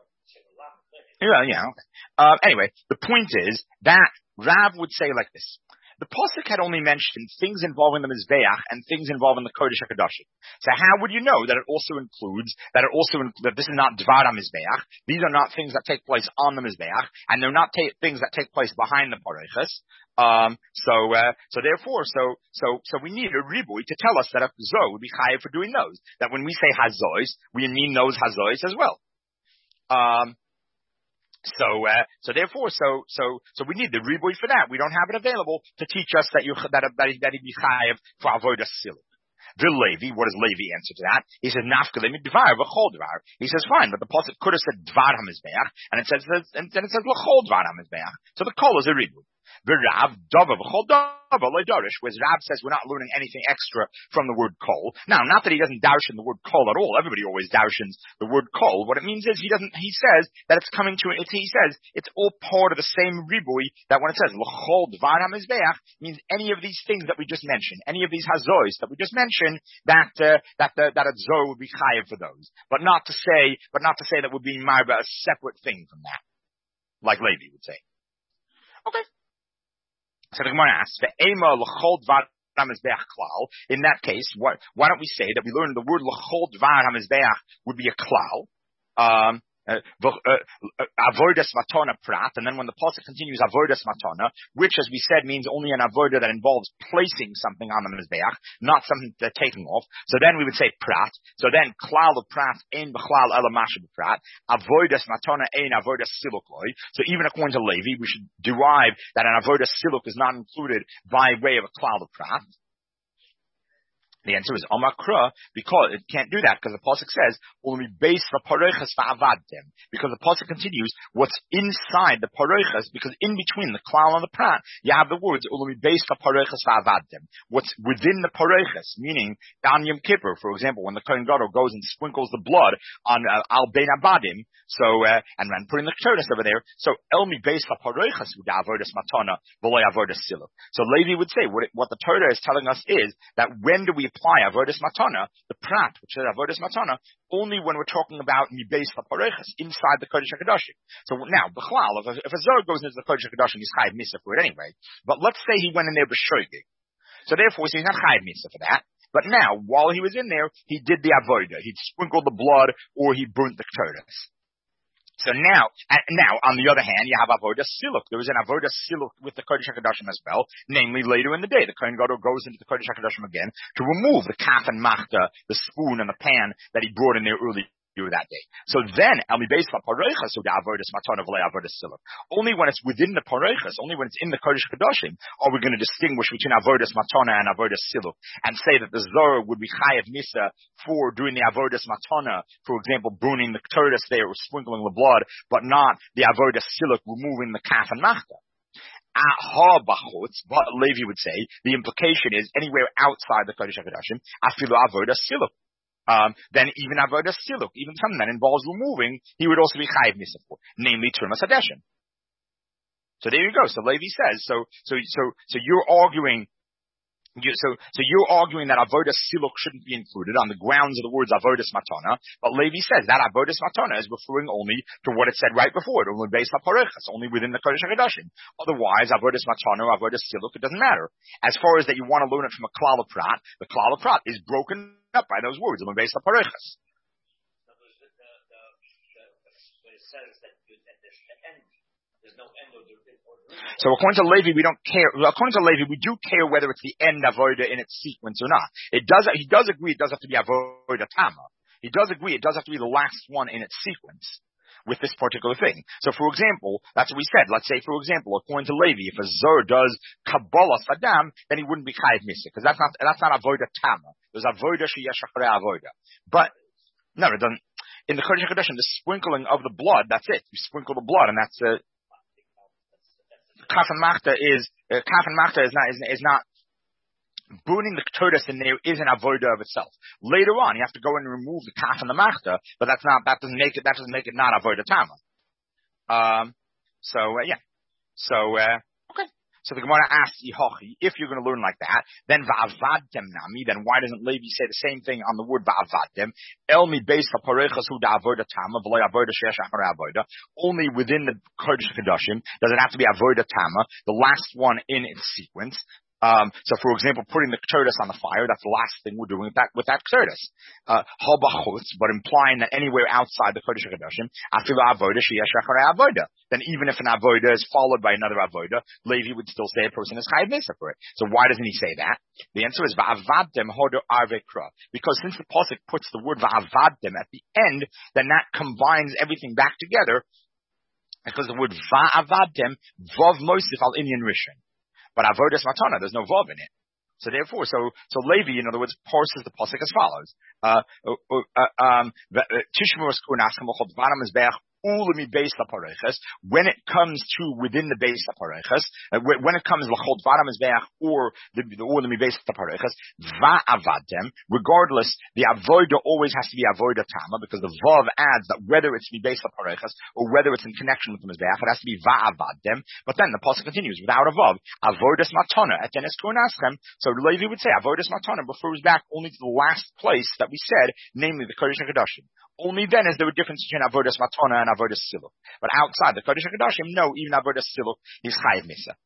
Yeah, yeah. Okay. Uh, anyway, the point is that Rav would say like this. The pasuk had only mentioned things involving the mizbeach and things involving the kodesh hakadoshim. So how would you know that it also includes that it also that this is not dvar mizbeach? These are not things that take place on the mizbeach, and they're not ta- things that take place behind the parechas. Um, so, uh, so therefore, so so so we need a ribui to tell us that a zo would be chayav for doing those. That when we say hazois, we mean those hazois as well. Um. So, uh, so therefore, so, so, so we need the ribui for that. We don't have it available to teach us that you, that, that, that he be chayav for avodah siluk. The Levi, what does Levi answer to that? He says, nafkalemi dvar v'chol dvar. He says, fine, but the pasuk could have said dvar hamizbeach, and it says, and then it says l'chol dvar hamizbeach. So the kol is a ribui. V'rav dava v'chol dava loydarish, whereas Rav says we're not learning anything extra from the word kol. Now, not that he doesn't darshan the word kol at all. Everybody always darshans the word kol. What it means is he doesn't. He says that it's coming to. It's, he says it's all part of the same ribui. That when it says l'chol dvar hamizbeach means any of these things that we just mentioned, any of these hazois that we just mentioned, that uh, that uh, that a zo would be chayav for those, but not to say, but not to say that we're being marba a separate thing from that, like Levi would say. Okay. So the Gemara asks, in that case, what, why don't we say that we learn the word l'chol dvar hamizbeach would be a klal, um, Uh, uh, avodas matana prat, and then when the pasuk continues avodas matana, which, as we said, means only an avoda that involves placing something on the mizbeach, not something uh, taking off. So then we would say prat. So then klal of prat ein b'chlal elamasha b'prat. Avodas matana ein avodas silukoi. So even according to Levi, we should derive that an avodas siluk is not included by way of a klal of prat. The answer is Amakra, because it can't do that, because the pasuk says only base the parechas va'avadtem. Because the pasuk continues, what's inside the parechas, because in between the klal and the prat, you have the words only base the parechas va'avadtem. What's within the parechas, meaning on Yom Kippur, for example, when the Kohen Gadol goes and sprinkles the blood on uh, al bein abadim, so uh, and then putting the keturah over there, so elmi base the parechas with avodas matana v'loy avodas siluk. So Levi would say what, it, what the Torah is telling us is that when do we apply avodas matana, the prat, which is avodas matana, only when we're talking about mibeis haparechas, inside the kodesh hakadoshim. So now, b'chlal, if a, if a zor goes into the kodesh hakadoshim, he's chayav misa for it anyway. But let's say he went in there b'shoigig, so therefore so he's not chayav misa for that. But now, while he was in there, he did the avodah. He sprinkled the blood, or he burnt the keturahs. So now, now on the other hand, you have avodah siluk. There was an avodah siluk with the kodesh hakadoshim as well. Namely, later in the day, the kohen gadol goes into the kodesh hakadoshim again to remove the kaf and machta, the spoon and the pan that he brought in there early that day. So then, Elmi Beis LaPareichas, so the Avodas Matana V'le Avodas Siluk. Only when it's within the Pareichas, only when it's in the Kodesh Kedoshim, are we going to distinguish between Avodas Matana and Avodas Siluk, and say that the Zor would be Chayev Misa for doing the Avodas Matana, for example, burning the Keturis there or sprinkling the blood, but not the Avodas Siluk, removing the Kaf and Machta. But Levi would say the implication is anywhere outside the Kodesh HaKadoshim, afilu avodas siluk. Um, then even avodas siluk, even something that involves removing, he would also be chayiv misa for, namely Teruma Sadeshin. So there you go. So Levi says, so so so so you're arguing. You, so, so you're arguing that avodas siluk shouldn't be included on the grounds of the words avodas matana, but Levi says that avodas matana is referring only to what it said right before it, only based on parechas, only within the kodesh hakadoshim. Otherwise, avodas matana or avodas siluk, it doesn't matter. As far as that you want to learn it from a klal prat, the klal prat is broken up by those words, only based on parechas. So according to Levi, we don't care. According to Levi, we do care whether it's the end avoda in its sequence or not. It does. He does agree it does have to be avoda tama. He does agree it does have to be the last one in its sequence with this particular thing. So, for example, that's what we said. Let's say, for example, according to Levi, if a zer does kabbalah sadam, then he wouldn't be chayiv misa because that's not that's not avoda tama. There's avoda sheyesh acharei avoda. But no, it doesn't. In the Kodesh HaKadoshim, the sprinkling of the blood, that's it. You sprinkle the blood, and that's a. Uh, Kaf and Machta is uh, Kaf and Machta is not is, is not burning the Keturis in there is an avoda of itself. Later on, you have to go and remove the Kaf and the Machta, but that's not that doesn't make it that doesn't make it not avoda tama. Um. So uh, yeah. So uh, okay. So the Gemara asks Yehochi, if you're going to learn like that, then va'avadtem nami. Then why doesn't Levi say the same thing on the word va'avadtem? Elmi beis haparechas hu da'avoda tama v'lo avoda sheyesh acharei avoda. Only within the Kodesh Kedoshim does it have to be avoda tama, the last one in its sequence. Um, so, for example, putting the keturis on the fire, that's the last thing we're doing with that, with that keturis. Uh, but implying that anywhere outside the Kodesh HaKadoshim, afilu avoda sheyesh acharei avoda. Then even if an avoda is followed by another avoda, Levi would still say a person is chayiv misa for it. So why doesn't he say that? The answer is va'avadtem hodo arvekra. Because since the pasuk puts the word va'avadtem at the end, then that combines everything back together. Because the word va'avadtem, vav mosif al inyan rishon. But avodas matana, there's no vav in it. So therefore, so so Levi, in other words, parses the pasuk as follows: uh, uh, uh, um, when it comes to within the base of parechas, when it comes lachol dvaram mizbeach or the ulimi base of parechas, va'avadem. Regardless, the avoda always has to be avoda tama because the vav adds that whether it's the base of parechas or whether it's in connection with the mizbeach, it has to be va'avadem. But then the pasuk continues without a vav, avodas matana at denes kunaschem. So Levi would say avodas matana refers back only to the last place that we said, namely the Kodesh HaKadoshim. Only then is there a difference between avodas matana and avodas siluk. But outside the Kodesh HaKadoshim, no, even avodas siluk is chayiv misa.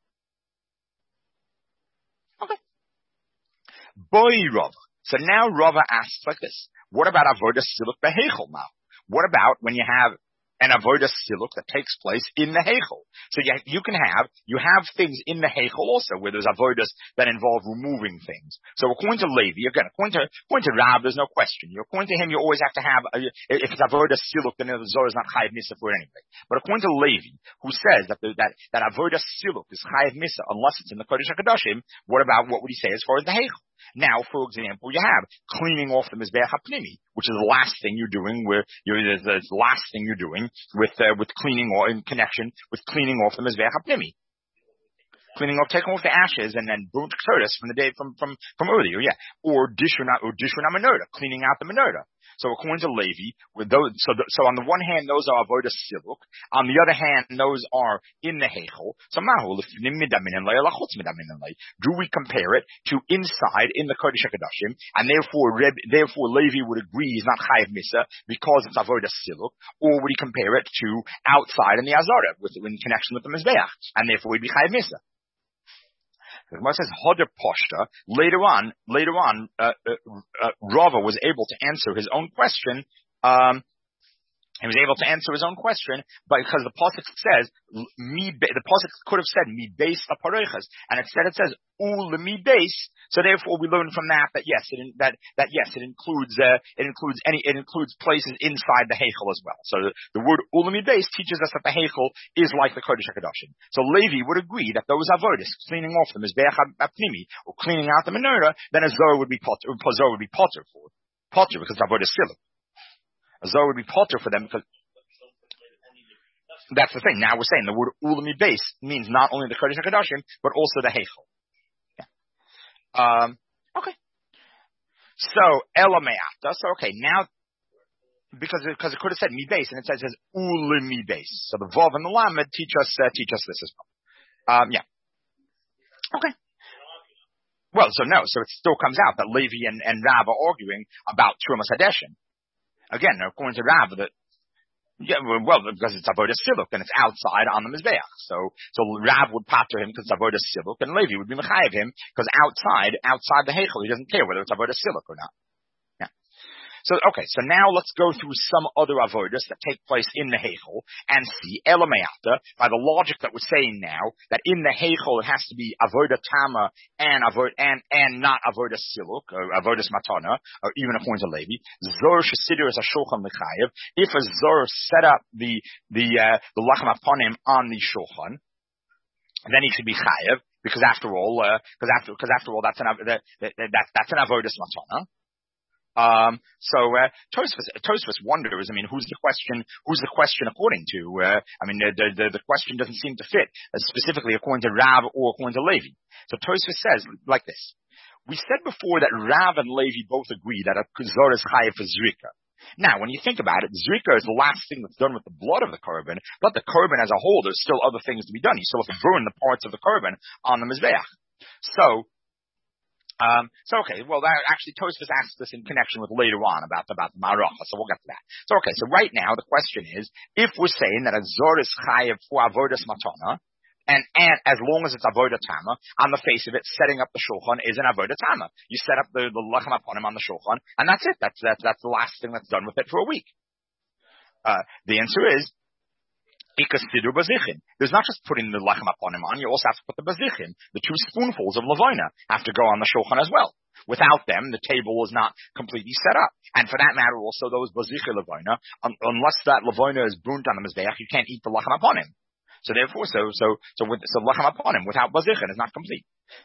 Okay. Boy Rav. So now Rava asks like this: what about avodas siluk beheichel now? What about when you have an avodas siluk that takes place in the heichel? So you, you can have, you have things in the heichel also where there's avodas that involve removing things. So according to Levi, again, according to, according to Rav, there's no question. You, according to him, you always have to have, a, if it's avodas siluk, then the Zohar is not chayiv misa for anything. But according to Levi, who says that the, that, that avodas siluk is chayiv misa unless it's in the Kodesh HaKadoshim, what about, what would he say as far as the heichel? Now, for example, you have cleaning off the mizbeach hapnimi, which is the last thing you're doing. Where you're the, the last thing you're doing with uh, with cleaning or in connection with cleaning off the mizbeach hapnimi, cleaning off, taking off the ashes and then burnt keturis from the day from from from earlier, yeah, or dishun or dishun menorah, cleaning out the menorah. So according to Levi, with those, so the, so on the one hand, those are avodas siluk. On the other hand, those are in the heichel. So mahu lifnim midamin lay lachutz midamin lay. Do we compare it to inside in the Kodesh HaKadoshim, and therefore, Reb, therefore Levi would agree he's not chayiv misa because it's avodas siluk, or would he compare it to outside in the azara with in connection with the mizbeach, and therefore he'd be chayiv misa? The Gemara says Hoder Poshta. Later on, later on, uh, uh, uh, Rava was able to answer his own question um, He was able to answer his own question, but because the pasuk says me, the pasuk could have said me base aparoichas, and instead it says ul me base. So therefore, we learn from that that yes, it that that yes, it includes uh, it includes any it includes places inside the heichel as well. So the, the word ul me base teaches us that the heichel is like the kodesh hakadoshim. So Levi would agree that those avodas, cleaning off the mizbeach apnimi or cleaning out the menorah, then a zor would be potter, a zor would be potter for potter because avodas siluk. A zor would be potter for them because that's the thing. Now we're saying the word ulami base means not only the Kodesh HaKadoshim, but also the Heichel. Yeah. Um, okay. So, Elameata. So, okay, now, because it, because it could have said mi base, and it says, it says ulami base. So the Vav and the Lamed teach us, uh, teach us this as well. Um, yeah. Okay. Well, so no, so it still comes out that Levi and, and Rav are arguing about Trumas Hadeshin. Again, according to Rav, that yeah, well, because it's avodas siluk and it's outside on the mizbeach. So, so Rav would pater him because it's avodas siluk, and Levi would be mechayev him because outside, outside the heichel, he doesn't care whether it's avodas siluk or not. Yeah. So, okay, so now let's go through some other avodas that take place in the heichel and see elameata by the logic that we're saying now that in the heichel it has to be avoda tama and avod and and not avoda siluk or avodas matana or even according to Levi. Zor shesidur is a shulchan mechayev. If a zor set up the the uh, the lachem upon him on the shulchan, then he should be chayev because after all, because uh, after because after all that's an that, that, that that's an avodas matana. Um, so, uh, Tosfos, Tosfos wonders, I mean, who's the question, who's the question according to, uh, I mean, the, the, the question doesn't seem to fit, uh, specifically according to Rav or according to Levi. So Tosfos says, like this, we said before that Rav and Levi both agree that a Zor is chayav for Zrika. Now, when you think about it, Zrika is the last thing that's done with the blood of the korban, but the korban as a whole, there's still other things to be done. You still have to burn the parts of the korban on the Mizbeach. So, Um, so okay, well, that, actually, Tosfos asks this in connection with later on about, about the Maracha, so we'll get to that. So okay, so right now, the question is, if we're saying that a Zor is chayev for avodas matana, and, and as long as it's avodah tama, on the face of it, setting up the shulchan is an avodah tama. You set up the, the lachem upon him on the shulchan, and that's it. That's, that's, that's the last thing that's done with it for a week. Uh, the answer is, there's not just putting the lechem upon him on, you also have to put the bazichim, the two spoonfuls of levona, have to go on the shulchan as well. Without them, the table is not completely set up. And for that matter, also those bazichim levona, um, unless that levona is burnt on the mizbeach, you can't eat the lechem upon him. So therefore, so so so with so lechem upon him without bazichim is not complete.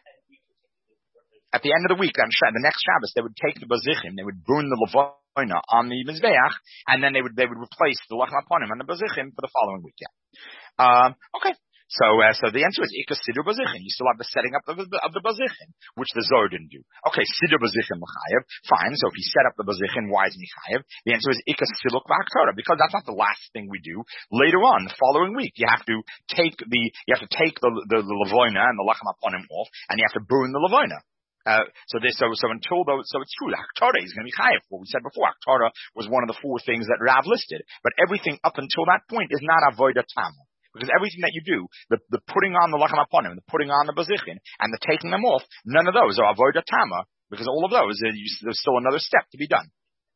At the end of the week, on the next Shabbos, they would take the bazichim, they would burn the levona on the mizbeach, and then they would they would replace the lechem upon him and the bazichim for the following week. Yeah. Um, okay. So, uh, so the answer is ikas siddur bazichim. You still have the setting up of the, of the bazichim, which the Zohar didn't do. Okay, siddur bazichim l'chayev. Fine. So if he set up the bazichim, why isn't he chayev? The answer is ikas siluk v'aktara, because that's not the last thing we do. Later on, the following week, you have to take the you have to take the the, the lavoina and the lechem upon him off, and you have to burn the lavoina. Uh, so this, so, so until those, so it's true, the Haktarah is going to be chayav. What we said before, Haktarah was one of the four things that Rav listed. But everything up until that point is not avodah tama. Because everything that you do, the, the putting on the lachem upon him, the putting on the bazichin, and the taking them off, none of those are avodah tama, because all of those, uh, you, there's still another step to be done.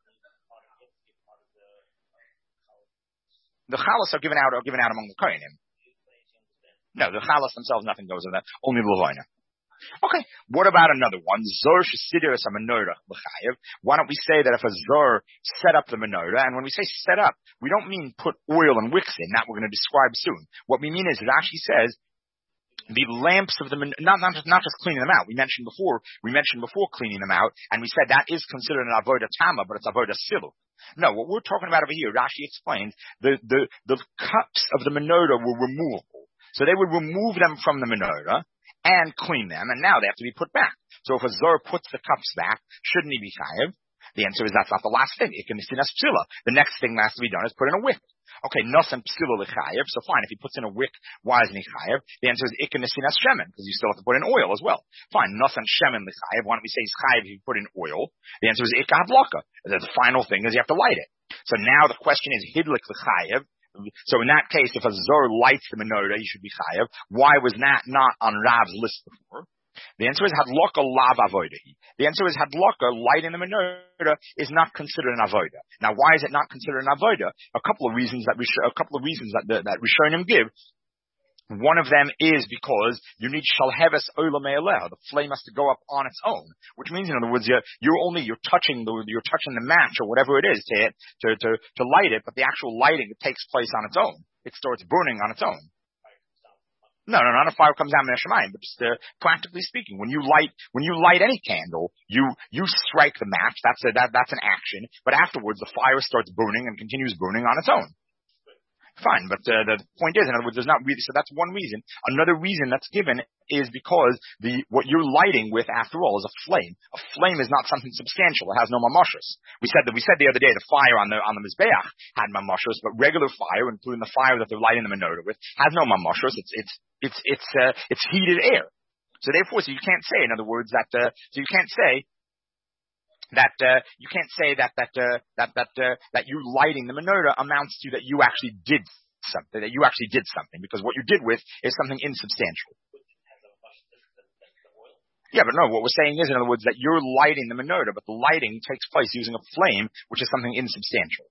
The chalas are given out, are given out among the kohanim. No, the chalas themselves, nothing goes in that, only the levina. Okay, what about another one? Zor shesidur es menorah l'chayev. Why don't we say that if a zor set up the menorah, and when we say set up, we don't mean put oil and wicks in. That we're going to describe soon. What we mean is Rashi says the lamps of the not not just not just cleaning them out. We mentioned before we mentioned before cleaning them out, and we said that is considered an avodah tama, but it's avodah siluk. No, what we're talking about over here, Rashi explains the the the cups of the menorah were removable, so they would remove them from the menorah and clean them, and now they have to be put back. So if a zor puts the cups back, shouldn't he be chayev? The answer is that's not the last thing. The next thing that has to be done is put in a wick. Okay, nosan psila l'chayev. So fine, if he puts in a wick, why isn't he chayev? The answer is ikanesinas shemen, because you still have to put in oil as well. Fine, nosan shemen l'chayev. Why don't we say he's chayev if you put in oil? The answer is ikahadlaka. The final thing is you have to light it. So now the question is hidlik l'chayev. So in that case, if a zor lights the menorah, he should be chayev. Why was that not on Rav's list before? The answer is hadlaka lav avodahi. The answer is hadlaka, lighting the menorah, is not considered an avodah. Now, why is it not considered an avodah? A couple of reasons that we a couple of reasons that the, that Rishonim give. One of them is because you need shalheves olam me'aleha. The flame has to go up on its own, which means, in other words, you're, you're only you're touching the you're touching the match or whatever it is to it to to to light it, but the actual lighting it takes place on its own. It starts burning on its own. No, no, not a fire comes down from the Shemayim, but just uh, practically speaking, when you light when you light any candle, you you strike the match. That's a, that that's an action, but afterwards the fire starts burning and continues burning on its own. Fine, but uh, the point is, in other words, there's not really, so that's one reason. Another reason that's given is because the what you're lighting with, after all, is a flame. A flame is not something substantial. It has no mamashos. We said that we said the other day the fire on the on the mizbeach had mamashos, but regular fire, including the fire that they're lighting the menorah with, has no mamashos. It's it's it's it's uh, it's heated air. So therefore, so you can't say, in other words, that uh, so you can't say. That uh, you can't say that that uh, that that uh, that you lighting the menorah amounts to that you actually did something, that you actually did something, because what you did with is something insubstantial. Yeah, but no, what we're saying is, in other words, that you're lighting the menorah, but the lighting takes place using a flame, which is something insubstantial.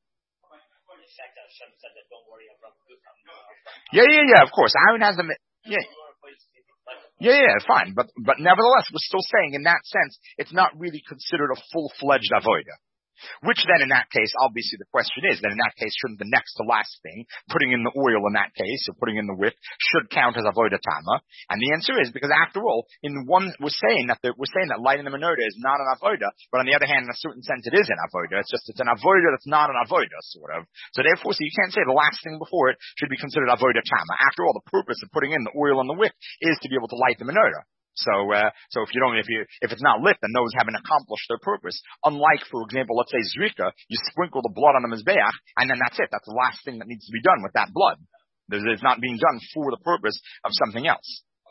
Yeah, yeah, yeah. Of course, Aaron has the yeah. Yeah, yeah, fine, but but nevertheless, we're still saying in that sense, it's not really considered a full-fledged avodah. Which then, in that case, obviously the question is, then in that case, shouldn't the next to last thing, putting in the oil in that case, or putting in the wick, should count as avodah tama? And the answer is, because after all, in one, we're saying that the, we're saying that lighting the menorah is not an avodah, but on the other hand, in a certain sense, it is an avodah. It's just, it's an avodah that's not an avodah, sort of. So therefore, so you can't say the last thing before it should be considered avodah tama. After all, the purpose of putting in the oil in the wick is to be able to light the menorah. So, uh, so if you don't, if you, if it's not lit, then those haven't accomplished their purpose. Unlike, for example, let's say zrika, you sprinkle the blood on the mizbeach, and then that's it. That's the last thing that needs to be done with that blood. It's not being done for the purpose of something else.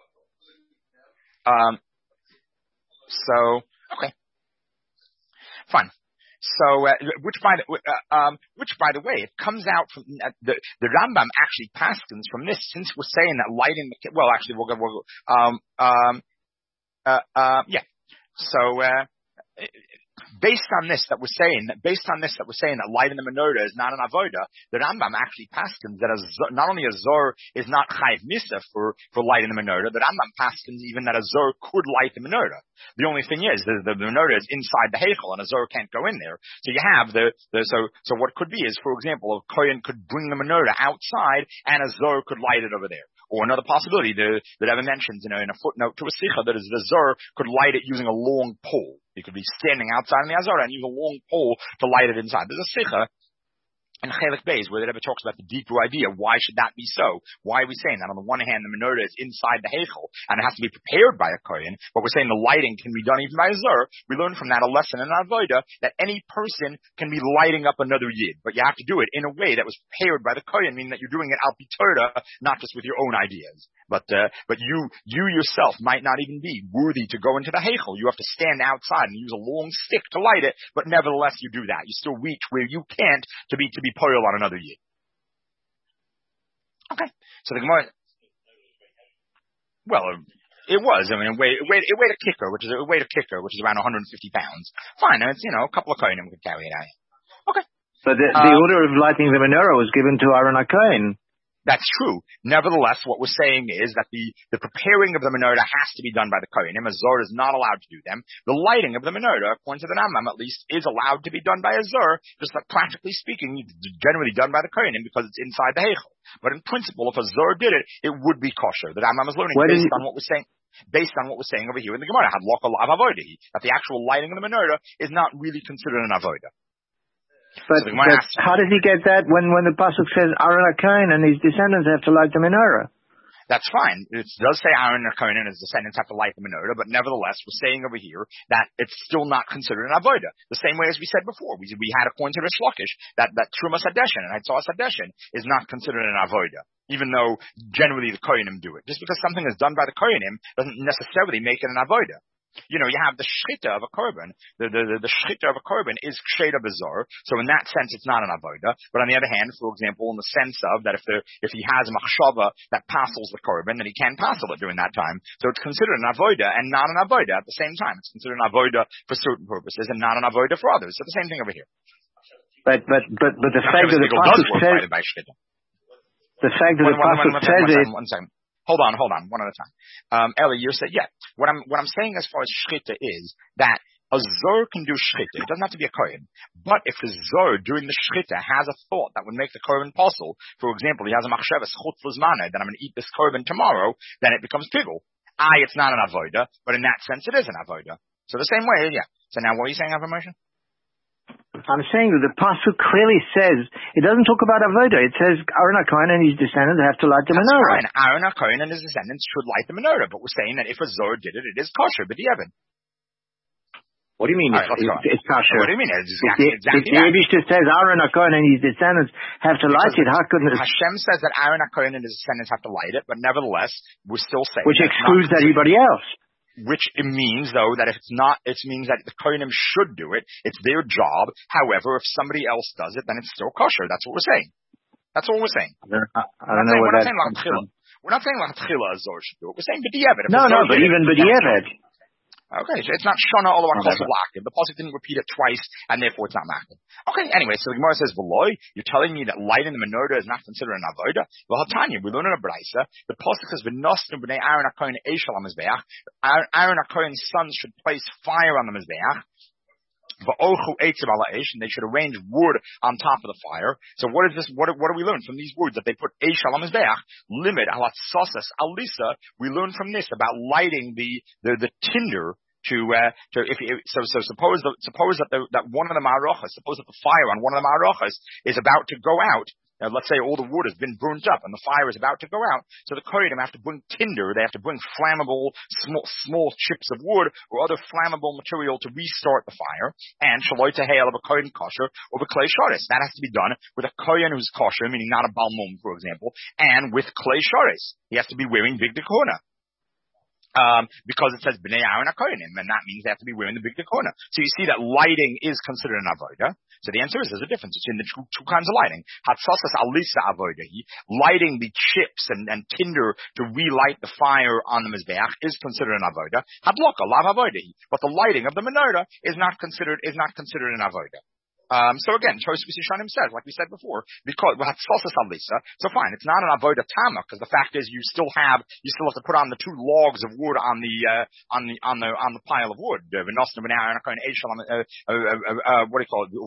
Um, so, okay. Fine. So, uh, which by the, uh, um, which by the way, it comes out from, uh, the, the Rambam actually paskins from this, since we're saying that lighting the, well, actually, we'll go, we'll, um, um, Uh, uh, yeah. So, uh, based on this that we're saying, based on this that we're saying that lighting the menorah is not an avodah, the Rambam actually paskins that a, not only a zor is not chayv misa for, for lighting the menorah, the Rambam paskins even that a zor could light the menorah. The only thing is, the, the menorah is inside the heichel, and a zor can't go in there. So you have the, the so, so what could be is, for example, a kohen could bring the menorah outside, and a zor could light it over there. Or another possibility the, that Evan mentions, you know, in a footnote to a sikha, that is the zor could light it using a long pole. He could be standing outside in the azara and use a long pole to light it inside. There's a sikha in Chelik Beis where the Rebbe talks about the deeper idea. Why should that be so? Why are we saying that? On the one hand, the menorah is inside the heichel and it has to be prepared by a kohen, but we're saying the lighting can be done even by a zor. We learn from that a lesson in avodah that any person can be lighting up another yid, but you have to do it in a way that was prepared by the kohen, meaning that you're doing it al pi Torah, not just with your own ideas. But uh, but you you yourself might not even be worthy to go into the heichel. You have to stand outside and use a long stick to light it, but nevertheless you do that. You still reach where you can't to be to be poil on another yid. Okay, so the Gemara. Well, it was. I mean, it weighed, it weighed, it weighed a kicker, which is it weighed a kicker, which is around one hundred fifty pounds. Fine, and it's you know a couple of kohenim could carry it out. Okay. But the, the uh, order of lighting the menorah was given to Aaron HaKohen. That's true. Nevertheless, what we're saying is that the, the preparing of the menorah has to be done by the kohenim. A zor is not allowed to do them. The lighting of the menorah, according to the Rambam at least, is allowed to be done by a zor, just like practically speaking, generally done by the kohenim because it's inside the heichel. But in principle, if a zor did it, it would be kosher. The Rambam is learning what based on what we're saying. Based on what we're saying over here in the Gemara, had local av avodah, that the actual lighting of the menorah is not really considered an avodah. But, so but how does he get that when, when the pasuk says Aaron HaKohen and his descendants have to light the menorah? That's fine. It does say Aaron HaKohen and his descendants have to light the menorah, but nevertheless, we're saying over here that it's still not considered an avodah. The same way as we said before, we we had according to Rish Lakish that that Trumas Hadeshin and Haitzahas Hadeshin is not considered an avodah, even though generally the kohenim do it. Just because something is done by the kohenim doesn't necessarily make it an avodah. you know, you have the shchita of a korban. The, the, the, the shchita of a korban is ksheda bezor. So in that sense, it's not an avoda. But on the other hand, for example, in the sense of that if there, if he has a machshava that passels the korban, then he can passel it during that time. So it's considered an avoda and not an avoda at the same time. It's considered an avoda for certain purposes and not an avoda for others. So the same thing over here. But, but, but, but the fact that the pasuk says, the fact that the pasuk says it, one second. Hold on, hold on, one at a time. Um, Eli, you said, yeah. What I'm, what I'm saying as far as shchita is that a zor can do shchita. It doesn't have to be a kohen. But if a zor during the shchita has a thought that would make the korban possible, for example, he has a machshava schut l'zmana, that I'm going to eat this korban tomorrow, then it becomes pigul. I, it's not an avoda, but in that sense, it is an avoda. So the same way, yeah. So now, what are you saying, affirmation? I'm saying that the pasuk clearly says, it doesn't talk about avoda. It says Aaron HaKohen and his descendants have to light the That's menorah. fine. Aaron HaKohen and his descendants should light the menorah. But we're saying that if a zor did it, it is kosher, but the Evan. What do you mean Right, it's, it's, it's kosher? What do you mean? It's exactly, if exactly the Eibishter says Aaron HaKohen and his descendants have to light it, how couldn't it? Hashem says that Aaron HaKohen and his descendants have to light it, but nevertheless, we're still saying which excludes everybody else. Which it means, though, that if it's not, it means that the Kohanim should do it. It's their job. However, if somebody else does it, then it's still kosher. That's what we're saying. That's what we're saying. I don't, I don't know what that comes from. We're not saying L'Chatchila Azor should do it. We're saying B'di'evet. No, no, but even B'di'evet. Okay, so it's not Shana Olam HaKosel L'Akim. The Pasuk didn't repeat it twice, and therefore it's not Makim. Okay, anyway, so the Gemara says, V'loi, you're telling me that lighting the menorah is not considered an avoda? Well, Hatanya, we learn in a Braisa, the Pasuk says, V'nosnu b'nei Aaron HaKohen Eishel HaMizbeach. Aaron HaKohen's sons should place fire on the Mizbeach. And they should arrange wood on top of the fire. So what is this? What, what do we learn from these words that they put Eish al Mizbeach, limit alatsasas alisa? We learn from this about lighting the the, the tinder to uh, to if so so suppose the, suppose that the, that one of the marochas, suppose that the fire on one of the marochas is about to go out. Now, let's say all the wood has been burnt up and the fire is about to go out. So the Kohanim have to bring tinder. They have to bring flammable, small, small chips of wood or other flammable material to restart the fire. And shaloi tehel of a Kohen kosher or a klei sharis. That has to be done with a Kohen who's kosher, meaning not a balmum, for example, and with klei sharis. He has to be wearing big dekona. Um, because it says B'nei Aaron HaKohenim, and that means they have to be wearing the big dekona. So you see that lighting is considered an avoda. So the answer is there's a difference between the two, two kinds of lighting. Hatzasas alisa avodahi, lighting the chips and, and tinder to relight the fire on the mizbeach is considered an avoda. Hadloka lav avodahi, but the lighting of the menorah is not considered is not considered an avoda. Um, so again, Tosfos Yishanim says, like we said before, because so fine, it's not an avoda tama because the fact is you still have you still have to put on the two logs of wood on the uh, on the on the on the pile of wood. Uh, what do you call it?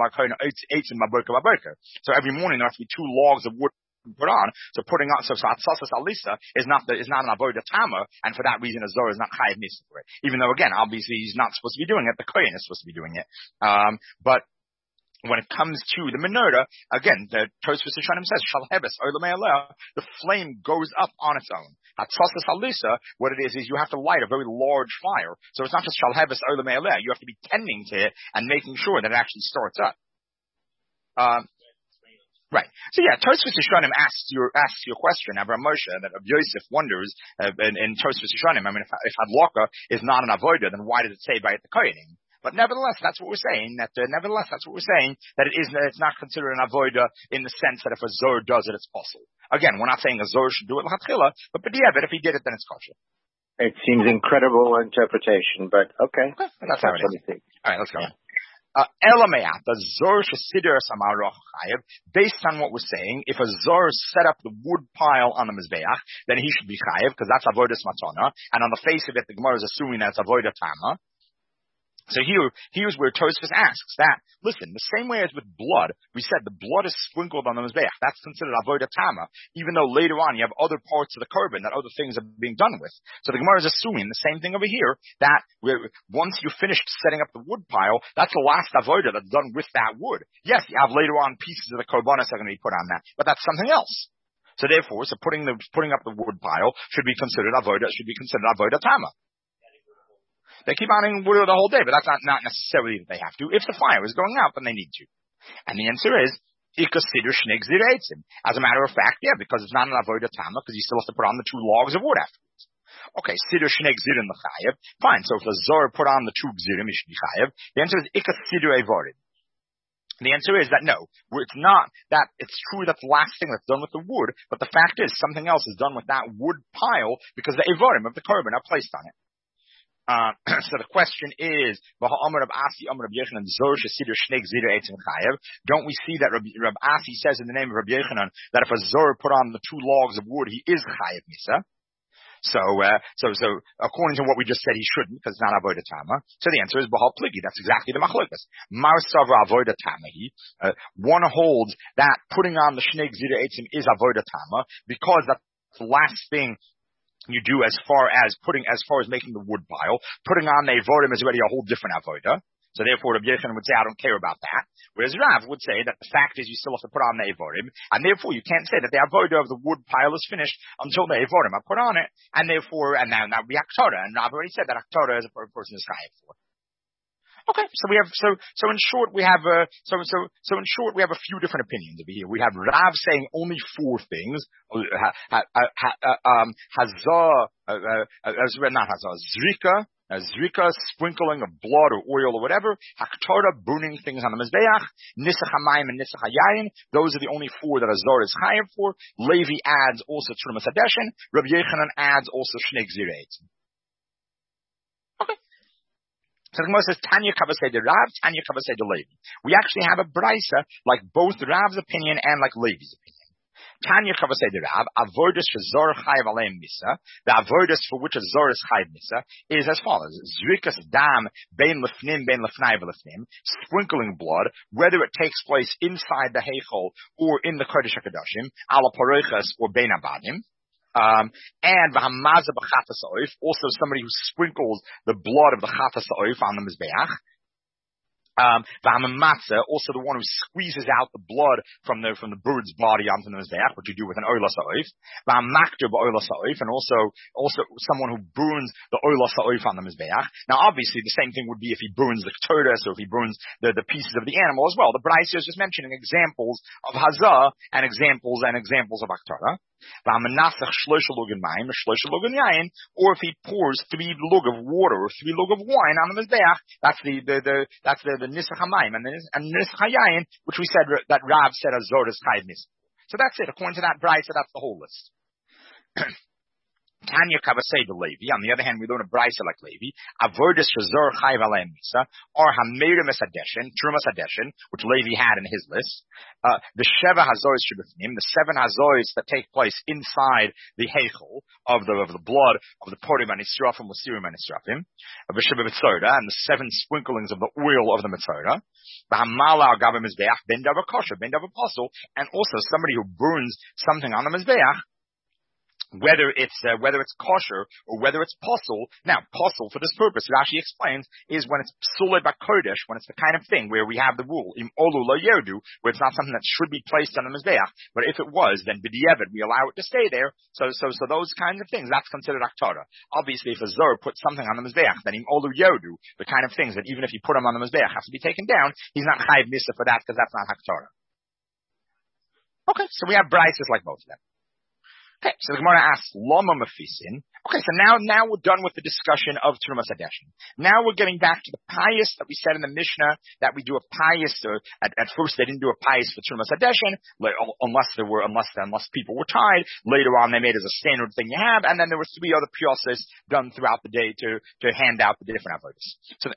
So every morning there has to be two logs of wood put on. So putting on so atzasas alisa is not the, is not an avoda tama, and for that reason a zor is not chayav nisa for it. Even though again, obviously he's not supposed to be doing it, the kohen is supposed to be doing it. Um, but when it comes to the menorah, again, the Tosfos Yishanim says, Shalhebes, the flame goes up on its own. Hatzasas alisa, what it is, is you have to light a very large fire. So it's not just Shalhebes, you have to be tending to it and making sure that it actually starts up. Um, right. So yeah, Tosfos Yishanim asks your, asks your question, Avraham Moshe, that Rav Yosef wonders, uh, in, in Tosfos Yishanim, I mean, if, if Hadlaka is not an avoda, then why does it say by it the kohenim? But nevertheless, that's what we're saying. That uh, nevertheless, that's what we're saying. That it is, it's not considered an avoda in the sense that if a zor does it, it's possible. Again, we're not saying a zor should do it l'chatchila, but b'di'evet, if he did it, then it's kosher. It seems incredible interpretation, but okay. okay that's, that's how it is. All right, let's go. Elameat, the zor shesider samaroch chayev. Based on what we're saying, if a zor set up the wood pile on the mizbeach, then he should be chayev because that's avodas matana. And on the face of it, the Gemara is assuming that it's avoda tama. So here, here's where Tosfos asks that, listen, the same way as with blood, we said the blood is sprinkled on the mizbeach. That's considered avoda tama, even though later on you have other parts of the korban that other things are being done with. So the Gemara is assuming the same thing over here, that once you finished setting up the wood pile, that's the last avoda that's done with that wood. Yes, you have later on pieces of the korbanos that are going to be put on that, but that's something else. So therefore, so putting the, putting up the wood pile should be considered avoda, should be considered avoda tama. They keep on eating wood the whole day, but that's not, not necessarily that they have to. If the fire is going out, then they need to. And the answer is, as a matter of fact, yeah, because it's not an avoda tama, because you still have to put on the two logs of wood afterwards. Okay, Siddur Shnei Gzirim L'chayev. Fine, so if the Zor put on the two Gzirim, he should be Chayev. The answer is Ika Siddur Evorim. The answer is that no, it's not that, it's true that the last thing that's done with the wood, but the fact is something else is done with that wood pile because the Evorim of the korban are placed on it. Uh, so the question is, don't we see that Rabbi, Rabbi Asi says in the name of Rabbi Yochanan that if a Zor put on the two logs of wood, he is Chayev Misa? So, uh, so, so, according to what we just said, he shouldn't, because it's not avodah tama. So the answer is Bahal Pligi. That's exactly the machlokas. Mar Savra avodah tamahi. Uh, one holds that putting on the Shnei Gzira Eitzim is avodah tama, because that's the last thing you do as far as putting, as far as making the wood pile. Putting on the avodim is already a whole different avodah. So therefore, Rabbi Yochanan would say, I don't care about that. Whereas Rav would say that the fact is you still have to put on the Evorim, and therefore you can't say that the avodah of the wood pile is finished until the Evorim are put on it, and therefore, and now, now we Aktorah, and Rav already said that Aktorah is a person is chayav for. Okay, so we have, so, so in short, we have, uh, so, so, so in short, we have a few different opinions over here. We have Rav saying only four things, ha, ha, ha, ha, um, Hazah, uh, uh, not Hazah, Zrika, Uh, zrika, sprinkling of blood or oil or whatever, haktorah, burning things on the mizbeach, nisach hamayim and nisach hayayin, those are the only four that a Zor is chayav for. Levi adds also Trumas Hadeshin, Rabbi Yochanan adds also Shnei Gzira Eitzim. Okay. So the Gemara says, Tanya Kavasei de Rav, Tanya Kavasei de Levi. We actually have a brisa like both Rav's opinion and like Levi's opinion. Tanya Kavasei de Rav, avodas shezor chayav aleim misa. The avodas for which a zor is chayav misa is as follows: zrikas dam bein lefnim bein lefnai v'lefnim, sprinkling blood, whether it takes place inside the heichol or in the kodesh hakadoshim, ala parochas or bein abadim. Um, and v'hamaza b'chatas oif, also somebody who sprinkles the blood of the chatas oif on the mizbeach. Um, also the one who squeezes out the blood from the from the bird's body onto the mizbeach, which you do with an oila sa'oif. And also also someone who burns the oila sa'oif on the mizbeach. Now, obviously, the same thing would be if he burns the ketores or if he burns the, the pieces of the animal as well. The Braisa is just mentioning examples of hazah and examples and examples of aktara. Or if he pours three lug of water or three lug of wine on the mizbeach, that's the the, the that's the, the nisach hamayim and the and nisach hayayin, which we said that Rav said as Zor is chayav misa. So that's it. According to that brisa, that's the whole list. Tanya Kavasei de Levi. On the other hand, we learn a brisa like Levi. Avodas shezor chayav aleim misa, or hamerim esadeshin, trumas hadeshin, which Levi had in his list. Uh, the sheva hazois shebifnim, the seven hazois that take place inside the heichel of the of the blood of the porim and israfim, wasirim and israfim. The sheva mitzorah, and the seven sprinklings of the oil of the mitzorah. The hamala agavim mizbeach ben davar kosher, ben davar apostle, and also somebody who burns something on the mizbeach, whether it's uh, whether it's kosher or whether it's posel. Now, posel for this purpose, Rashi explains, is when it's psulei bakodesh, when it's the kind of thing where we have the rule im olu lo yerdu, where it's not something that should be placed on the mizbeach. But if it was, then b'diavad we allow it to stay there. So, so, so those kinds of things, that's considered aktara. Obviously, if a zor puts something on the mizbeach, then im olu yerdu, the kind of things that even if you put them on the mizbeach have to be taken down, he's not chayiv misa for that because that's not aktara. Okay, so we have brises like both of them. Okay, so the Gemara asks, Lama Mefisin. Okay, so now, now we're done with the discussion of Trumas Hadeshin. Now we're getting back to the pious that we said in the Mishnah, that we do a pious, or at, at first they didn't do a pious for Trumas Hadeshin, unless there were, unless, unless people were tied. Later on they made it as a standard thing you have, and then there were three other piyosas done throughout the day to, to hand out the different avodas. So,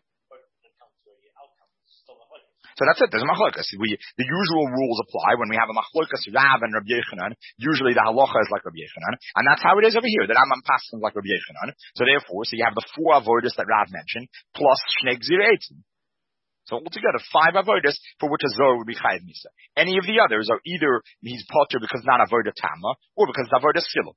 So that's it. There's a machlokas. We, the usual rules apply when we have a machlokas Rav and Rabbi Yochanan. Usually the halacha is like Rabbi Yochanan, and that's how it is over here. The Rambam passes like Rabbi Yochanan. So therefore, so you have the four avodas that Rav mentioned plus Shnei Gzira Eitzim. So altogether, five avodas for which a zor would be chayav misa. Any of the others are either he's potter because not avodah tama, or because it's avodah chilul.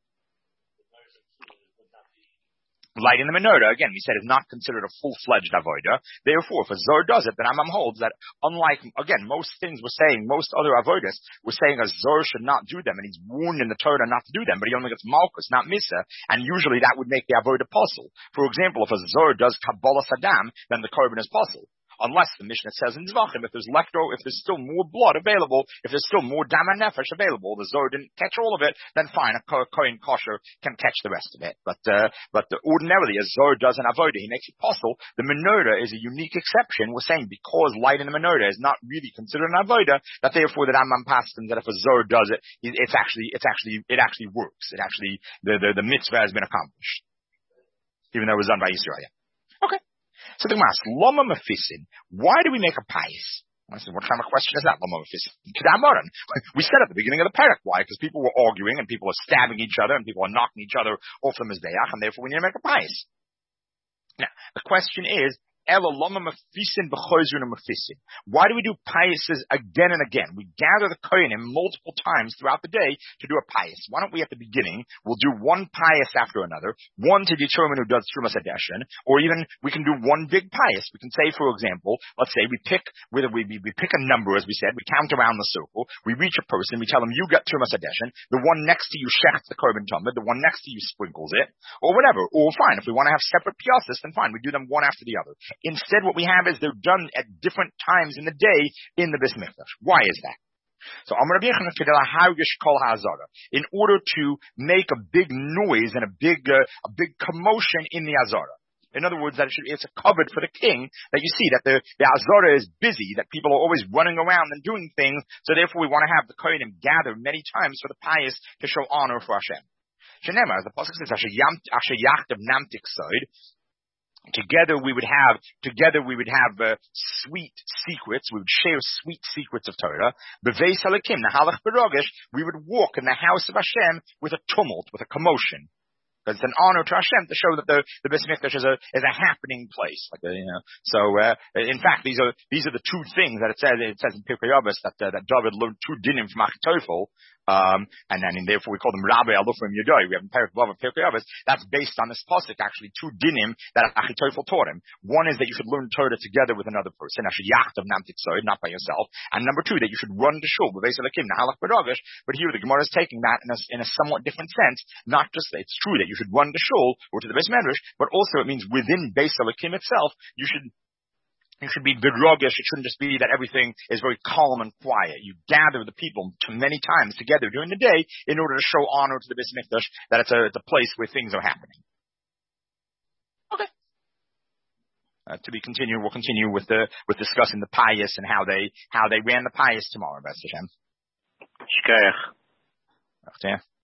Lighting the menorah, again, we said is not considered a full-fledged avodah. Therefore, if a zor does it, then Rambam holds that unlike, again, most things we're saying, most other avodas, we're saying a zor should not do them, and he's warned in the Torah not to do them, but he only gets malchus, not misa, and usually that would make the avodah possible. For example, if a zor does kabbalah sadam, then the korban is possible. unless the Mishnah says in Zvachim, if there's leftover, if there's still more blood available, if there's still more dam and nefesh available, the Zohar didn't catch all of it, then fine, a Kohen kosher can catch the rest of it. But, uh, but the, ordinarily, as Zohar does an avodah, he makes it possible. The menorah is a unique exception. We're saying because light in the menorah is not really considered an avodah, that therefore the Rambam passes that if a Zohar does it, it's actually, it's actually, it actually works. It actually, the, the, the mitzvah has been accomplished. Even though it was done by Yisrael. Okay. So the Gemara asks, Loma Mefisin, why do we make a pais? I said, what kind of question is that, Loma Mefisin? Kedamoran. We said at the beginning of the parak, why? Because people were arguing and people are stabbing each other and people are knocking each other off the mizbeach, and therefore we need to make a pais. Now, the question is, why do we do paises again and again? We gather the kohenim multiple times throughout the day to do a pais. Why don't we at the beginning, we'll do one pais after another, one to determine who does Trumas Hadeshen, or even we can do one big pais. We can say, for example, let's say we pick, whether we, we pick a number, as we said, we count around the circle, we reach a person, we tell them, you got Trumas Hadeshen, the one next to you shechts the korban tamid, the one next to you sprinkles it, or whatever. Or fine, if we want to have separate piasis, then fine, we do them one after the other. Instead, what we have is they're done at different times in the day in the Beis Mikdash. Why is that? So, in order to make a big noise and a big, uh, a big commotion in the Azara. In other words, that it should, it's a cupboard for the king, that you see that the, the Azara is busy, that people are always running around and doing things, so therefore we want to have the Kohenim gather many times for the pious to show honor for Hashem. Shenema, as the Pasuk says, Asher Yachtav Namtik Sod, Together we would have, together we would have uh, sweet secrets. We would share sweet secrets of Torah. B'veis halakim, nahalach berogesh. We would walk in the house of Hashem with a tumult, with a commotion. Because it's an honor to Hashem to show that the the Beis Mikdash is a is a happening place. Like a, you know, so uh, in fact these are these are the two things that it says. It says in Pirkei Avos that uh, that David learned two dinim from Achitofel. Um, and then, and therefore we call them Rabbi Alufim Yodoi. We have in Perek Vav of Pirkei Avos. That's based on this pasuk, actually, two dinim that Achitofel taught him. One is that you should learn Torah together with another person, actually Yachtav Namtik Soid, not by yourself. And number two, that you should run to shul, B'veis Elokim, Nahalach B'Rogesh. But here the Gemara is taking that in a, in a somewhat different sense. Not just that it's true that you should run to shul or to the Beis Medrash, but also it means within Beis Elokim itself, you should You should be bidrogish. It shouldn't just be that everything is very calm and quiet. You gather the people too many times together during the day in order to show honor to the Beis Mikdash, that it's a, it's a place where things are happening. Okay. Uh, to be continued, we'll continue with the with discussing the pious and how they how they ran the pious tomorrow, B'ez Hashem. Shkoyach.